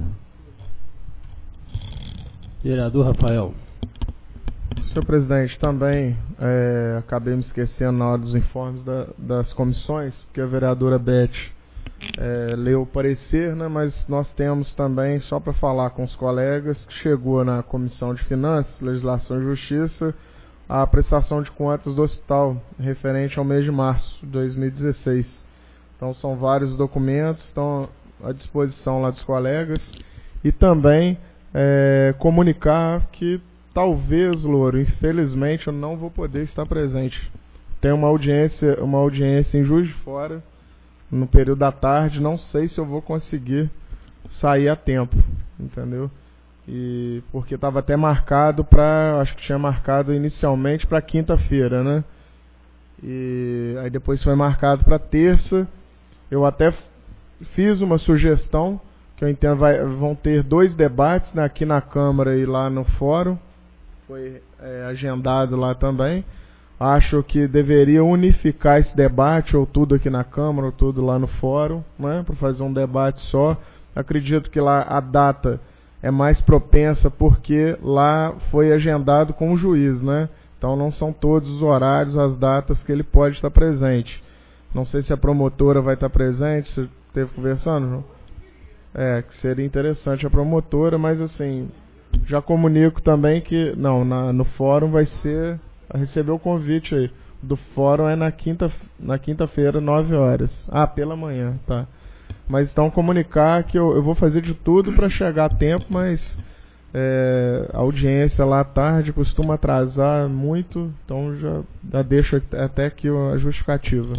Vereador Rafael. Senhor presidente, também acabei me esquecendo na hora dos informes das comissões, porque a vereadora Beth leu o parecer, né, mas nós temos também, só para falar com os colegas, que chegou na Comissão de Finanças, Legislação e Justiça, a prestação de contas do hospital, referente ao mês de março de 2016. Então são vários documentos, estão à disposição lá dos colegas, e também comunicar que talvez, Louro, infelizmente eu não vou poder estar presente. Tem uma audiência em Juiz de Fora, no período da tarde, não sei se eu vou conseguir sair a tempo, entendeu? e porque estava até marcado para, acho que tinha marcado inicialmente para quinta-feira, né? E aí depois foi marcado para terça. Eu até fiz uma sugestão, que eu entendo vão ter 2 debates, né, aqui na Câmara e lá no Fórum. Foi agendado lá também. Acho que deveria unificar esse debate, ou tudo aqui na Câmara, ou tudo lá no Fórum, né, para fazer um debate só. Acredito que lá a data é mais propensa, porque lá foi agendado com o juiz, né? Então não são todos os horários, as datas que ele pode estar presente. Não sei se a promotora vai estar presente, você esteve conversando, João? Que seria interessante a promotora, mas assim, já comunico também que no fórum vai ser, receber o convite aí. Do fórum é na quinta-feira, 9 horas. Pela manhã, tá. Mas então comunicar que eu vou fazer de tudo para chegar a tempo, mas a audiência lá à tarde costuma atrasar muito, então já deixo até aqui a justificativa.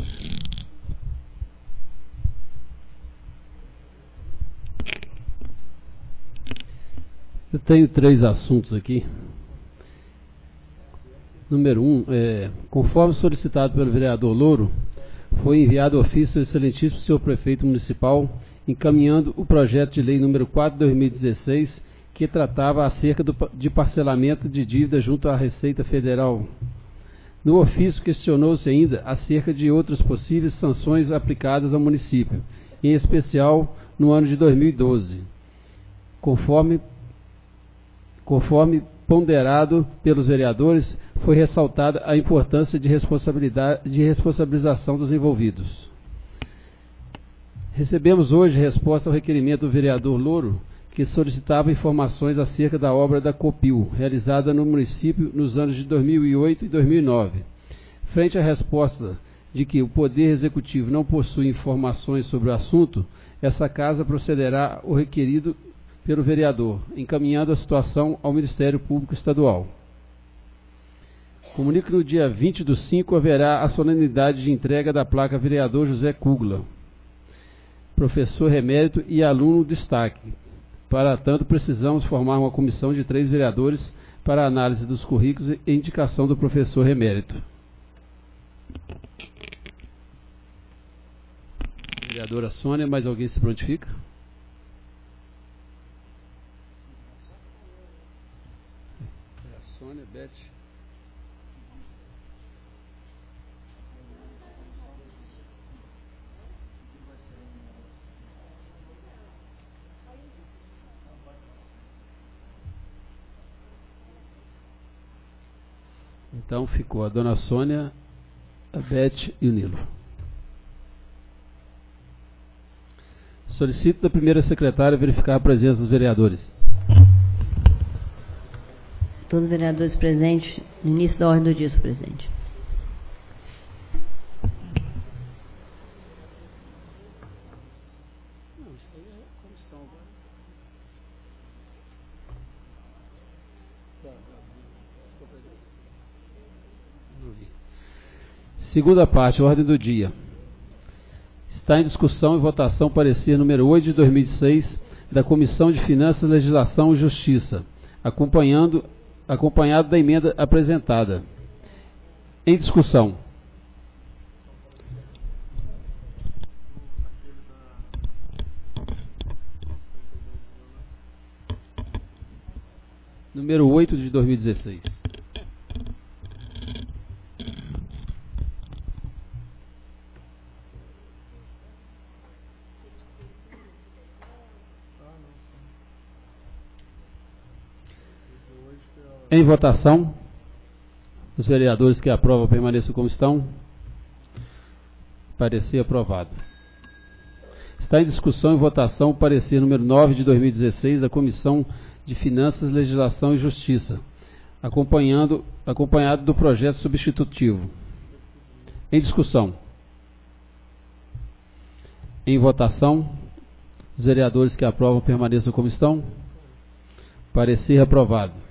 Eu tenho 3 assuntos aqui. Número 1, conforme solicitado pelo vereador Louro, foi enviado ofício ao excelentíssimo senhor prefeito municipal, encaminhando o projeto de lei número 4 de 2016, que tratava acerca de parcelamento de dívida junto à Receita Federal. No ofício questionou-se ainda acerca de outras possíveis sanções aplicadas ao município, em especial no ano de 2012, conforme ponderado pelos vereadores, foi ressaltada a importância de responsabilização dos envolvidos. Recebemos hoje resposta ao requerimento do vereador Louro, que solicitava informações acerca da obra da Copil, realizada no município nos anos de 2008 e 2009. Frente à resposta de que o Poder Executivo não possui informações sobre o assunto, essa Casa procederá ao requerido pelo vereador, encaminhando a situação ao Ministério Público Estadual. Comunico que no dia 20/5 haverá a solenidade de entrega da placa vereador José Kugler, professor remérito e aluno destaque. Para tanto, precisamos formar uma comissão de 3 vereadores para análise dos currículos e indicação do professor remérito. Vereadora Sônia, mais alguém se prontifica? Sônia, Beth. Então ficou a dona Sônia, a Beth e o Nilo. Solicito da primeira secretária verificar a presença dos vereadores. Todos os vereadores presentes, no início da ordem do dia, senhor presidente. Não, isso aí é a comissão agora. Não vi. Segunda parte, ordem do dia. Está em discussão e votação parecer número 8 de 2006 da Comissão de Finanças, Legislação e Justiça, acompanhado da emenda apresentada. Em discussão. Número 8 de 2016. Em votação, os vereadores que aprovam permaneçam como estão. Parecer aprovado. Está em discussão e votação o parecer número 9 de 2016 da Comissão de Finanças, Legislação e Justiça, acompanhado do projeto substitutivo. Em discussão. Em votação, os vereadores que aprovam permaneçam como estão. Parecer aprovado.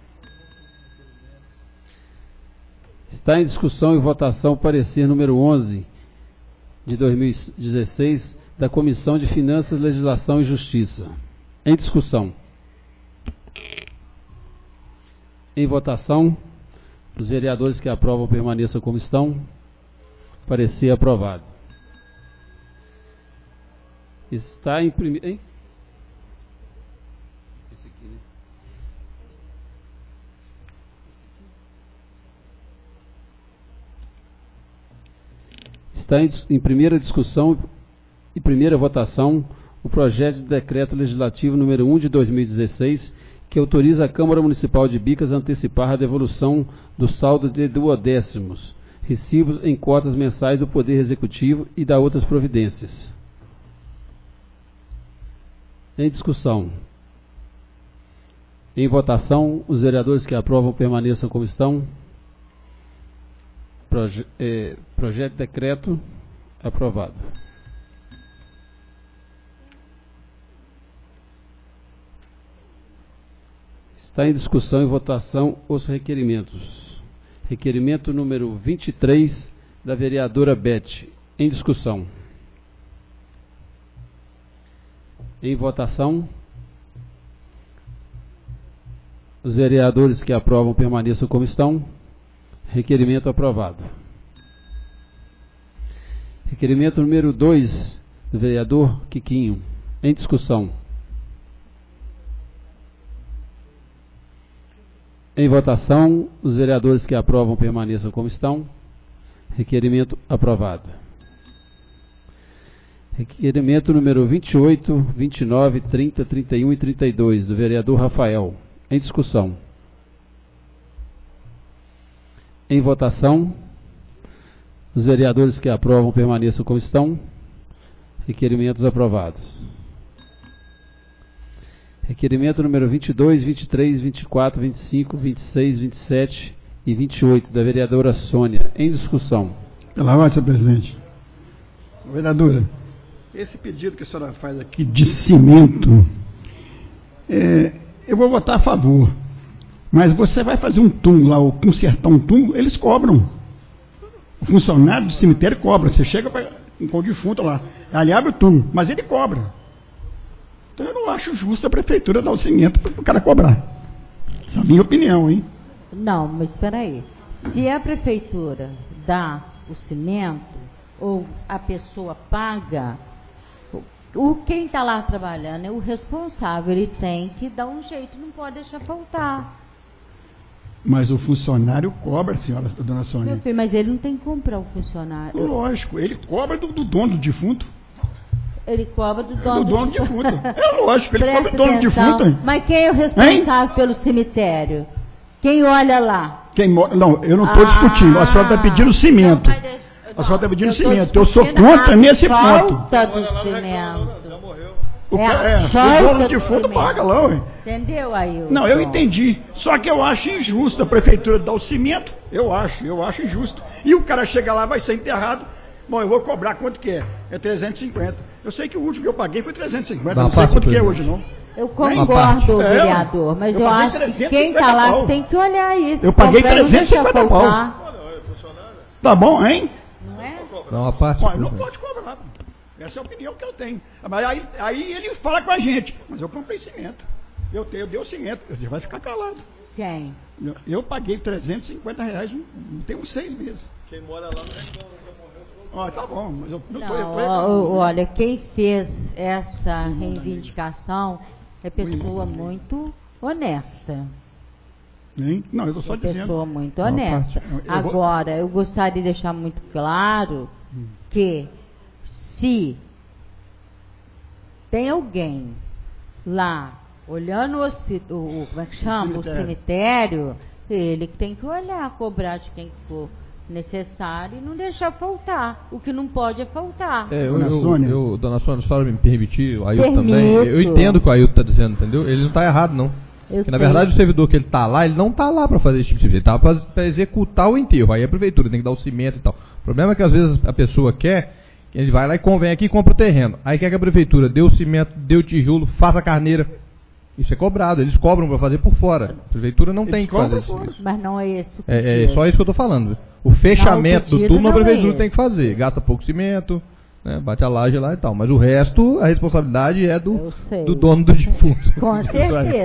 Está em discussão e votação o parecer número 11 de 2016 da Comissão de Finanças, Legislação e Justiça. Em discussão. Em votação, os vereadores que aprovam permaneçam como estão. Parecer aprovado. Está em primeiro... Esse aqui, né? Está em primeira discussão e primeira votação o projeto de decreto legislativo número 1 de 2016, que autoriza a Câmara Municipal de Bicas a antecipar a devolução do saldo de duodécimos, recibos em cotas mensais do Poder Executivo e da outras providências. Em discussão. Em votação, os vereadores que aprovam permaneçam como estão. Projeto de decreto aprovado. Está em discussão e votação os requerimentos. Requerimento número 23 da vereadora Beth. Em discussão. Em votação. Os vereadores que aprovam permaneçam como estão. Requerimento aprovado. Requerimento número 2 do vereador Quiquinho. Em discussão. Em votação, os vereadores que aprovam permaneçam como estão. Requerimento aprovado. Requerimento número 28, 29, 30, 31 e 32, do vereador Rafael. Em discussão. Em votação, os vereadores que aprovam permaneçam como estão. Requerimentos aprovados. Requerimento número 22, 23, 24, 25, 26, 27 e 28, da vereadora Sônia. Em discussão. Pela ordem, senhor presidente. Vereadora, esse pedido que a senhora faz aqui de cimento, eu vou votar a favor. Mas você vai fazer um túmulo lá, ou consertar um túmulo, eles cobram. O funcionário do cemitério cobra. Você chega com o defunto lá, ele abre o túmulo, mas ele cobra. Então eu não acho justo a prefeitura dar o cimento para o cara cobrar. Essa é a minha opinião, hein? Não, mas espera aí. Se a prefeitura dá o cimento, ou a pessoa paga, quem está lá trabalhando é o responsável. Ele tem que dar um jeito, não pode deixar faltar. Mas o funcionário cobra, senhora, dona Sônia. Meu filho, mas ele não tem que comprar o funcionário. Lógico, ele cobra do dono do defunto. Ele cobra do dono do defunto. É lógico, ele cobra do dono do defunto. Mas quem é o responsável pelo cemitério? Quem olha lá? Não, eu não estou discutindo. A senhora está pedindo cimento. A senhora está pedindo cimento. Eu sou contra nesse ponto. Falta do cimento. O dono do defunto paga lá, ué. Entendeu aí? Não, eu entendi. Só que eu acho injusto a prefeitura dar o cimento. Eu acho injusto. E o cara chega lá, vai ser enterrado. Bom, eu vou cobrar quanto que é? É 350. Eu sei que o último que eu paguei foi 350. Não sei quanto que é hoje, não. Eu concordo, vereador, mas eu acho que quem está lá tem que olhar isso. Eu paguei 350 pau. Tá bom, hein? Não é? Não, a parte. Não pode cobrar. Essa é a opinião que eu tenho. Mas aí ele fala com a gente. Mas eu comprei cimento. Eu dei o cimento. Você vai ficar calado. Quem? Eu paguei R$350, tem uns 6 meses. Quem mora lá não é tá bom, mas eu não estou. Olha, quem fez essa reivindicação é pessoa muito honesta. Não, eu estou só dizendo. Pessoa muito honesta. Agora, eu gostaria de deixar muito claro que se tem alguém lá olhando como é que chama? O cemitério, ele que tem que olhar, cobrar de quem for necessário e não deixar faltar. O que não pode é faltar. Dona Sônia, se a senhora me permitir, o Ailton também, eu entendo o que o Ailton está dizendo, entendeu? Ele não está errado, não. Porque, na verdade, o servidor que ele está lá, ele não está lá para fazer esse tipo de serviço, ele está para executar o enterro. Aí a prefeitura tem que dar o cimento e tal. O problema é que às vezes a pessoa quer, ele vai lá e convém aqui e compra o terreno. Aí quer que a prefeitura dê o cimento, dê o tijolo, faça a carneira. Isso é cobrado, eles cobram para fazer por fora. A prefeitura não tem que fazer isso. Mas não é isso. É só isso que eu estou falando. O fechamento do túmulo a prefeitura tem que fazer. Gasta pouco cimento, né, bate a laje lá e tal. Mas o resto, a responsabilidade é do dono do defunto. Com certeza.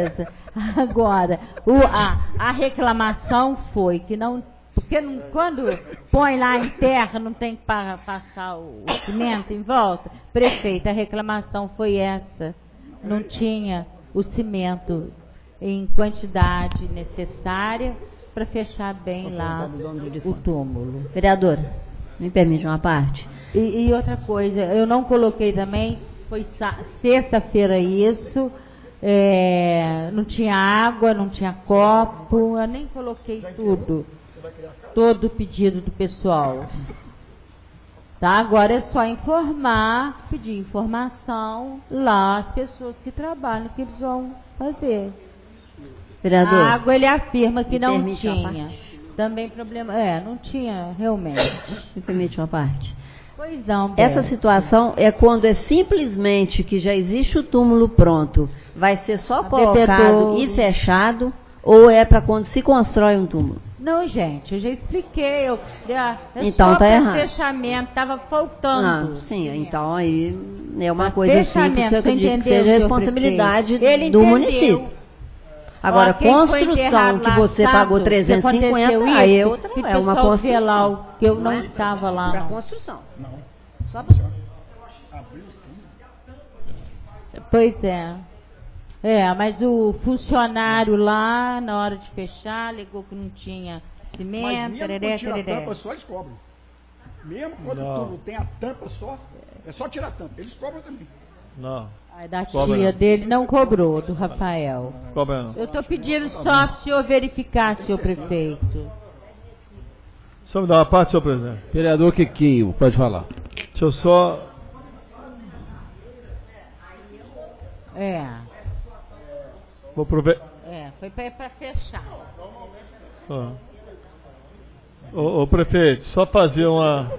Agora, a reclamação foi que não... Porque quando põe lá em terra, não tem que passar o cimento em volta. Prefeito, a reclamação foi essa. Não tinha o cimento em quantidade necessária para fechar bem lá o túmulo. Vereadora, me permite uma parte? E outra coisa, eu não coloquei também, foi sexta-feira isso, não tinha água, não tinha copo, eu nem coloquei tudo. Todo o pedido do pessoal. Tá? Agora é só informar, pedir informação lá às pessoas que trabalham, que eles vão fazer. Vereador, a água ele afirma que não permite tinha. Também problema, não tinha realmente. Me permite uma parte? Pois não, essa situação é quando é simplesmente que já existe o túmulo pronto, vai ser só colocado e fechado, ou é para quando se constrói um túmulo? Não, gente, eu já expliquei. Então tá errado. Fechamento, estava faltando. Sim, então aí é uma coisa simples que eu acredito que seja responsabilidade do município. Agora, construção que você pagou 350, aí é outra, é uma construção. Lá, que eu não estava lá. Para construção. Não. Só para... Pois é. Mas o funcionário lá, na hora de fechar, alegou que não tinha cimento, mas mesmo quando tira a tampa só, eles cobram. Mesmo quando o túmulo tem a tampa só, é só tirar a tampa. Eles cobram também. Não. Da tia dele não cobrou, do Rafael. Cobra não. Eu estou pedindo só para o senhor verificar, senhor prefeito. O senhor me dá uma parte, senhor presidente? Vereador Quiquinho, pode falar. Deixa eu só... Vou aproveitar. Foi para fechar. Ô prefeito, só fazer uma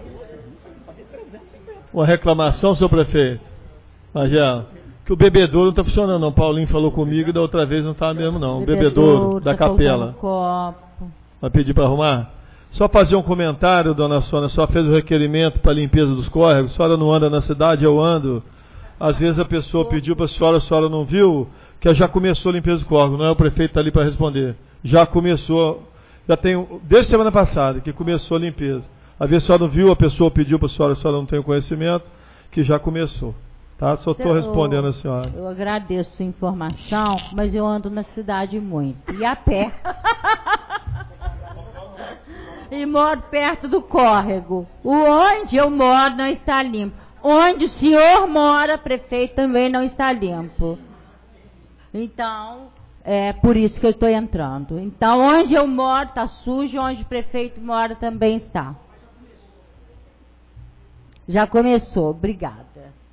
reclamação, senhor prefeito. Magela, que o bebedouro não está funcionando não. O Paulinho falou comigo e da outra vez não estava mesmo não. O bebedouro da capela. Vai pedir para arrumar? Só fazer um comentário, dona Sônia. A senhora fez o requerimento para a limpeza dos córregos. A senhora não anda na cidade, eu ando. Às vezes a pessoa pediu para a senhora não viu, que já começou a limpeza do córrego. Não é o prefeito está ali para responder. Já começou, já tem, desde semana passada que começou a limpeza. Às vezes a senhora não viu, a pessoa pediu para a senhora não tem o conhecimento, que já começou. Tá? Só estou respondendo a senhora. Eu agradeço a informação, mas eu ando na cidade muito. E a pé. E moro perto do córrego. Onde eu moro não está limpo. Onde o senhor mora, prefeito, também não está limpo. Então, é por isso que eu estou entrando. Então, onde eu moro está sujo, onde o prefeito mora também está. Já começou, obrigada.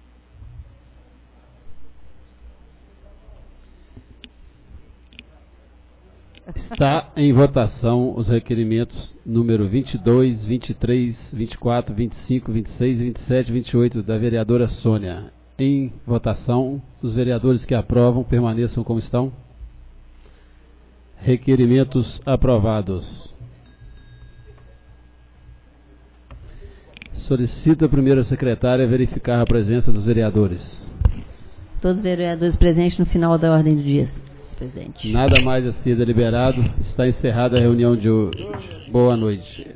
Está em votação os requerimentos número 22, 23, 24, 25, 26, 27 e 28 da vereadora Sônia. Em votação, os vereadores que aprovam permaneçam como estão. Requerimentos aprovados. Solicita a primeira secretária verificar a presença dos vereadores. Todos os vereadores presentes no final da ordem do dia. Presente. Nada mais a ser deliberado. Está encerrada a reunião de hoje. Boa noite.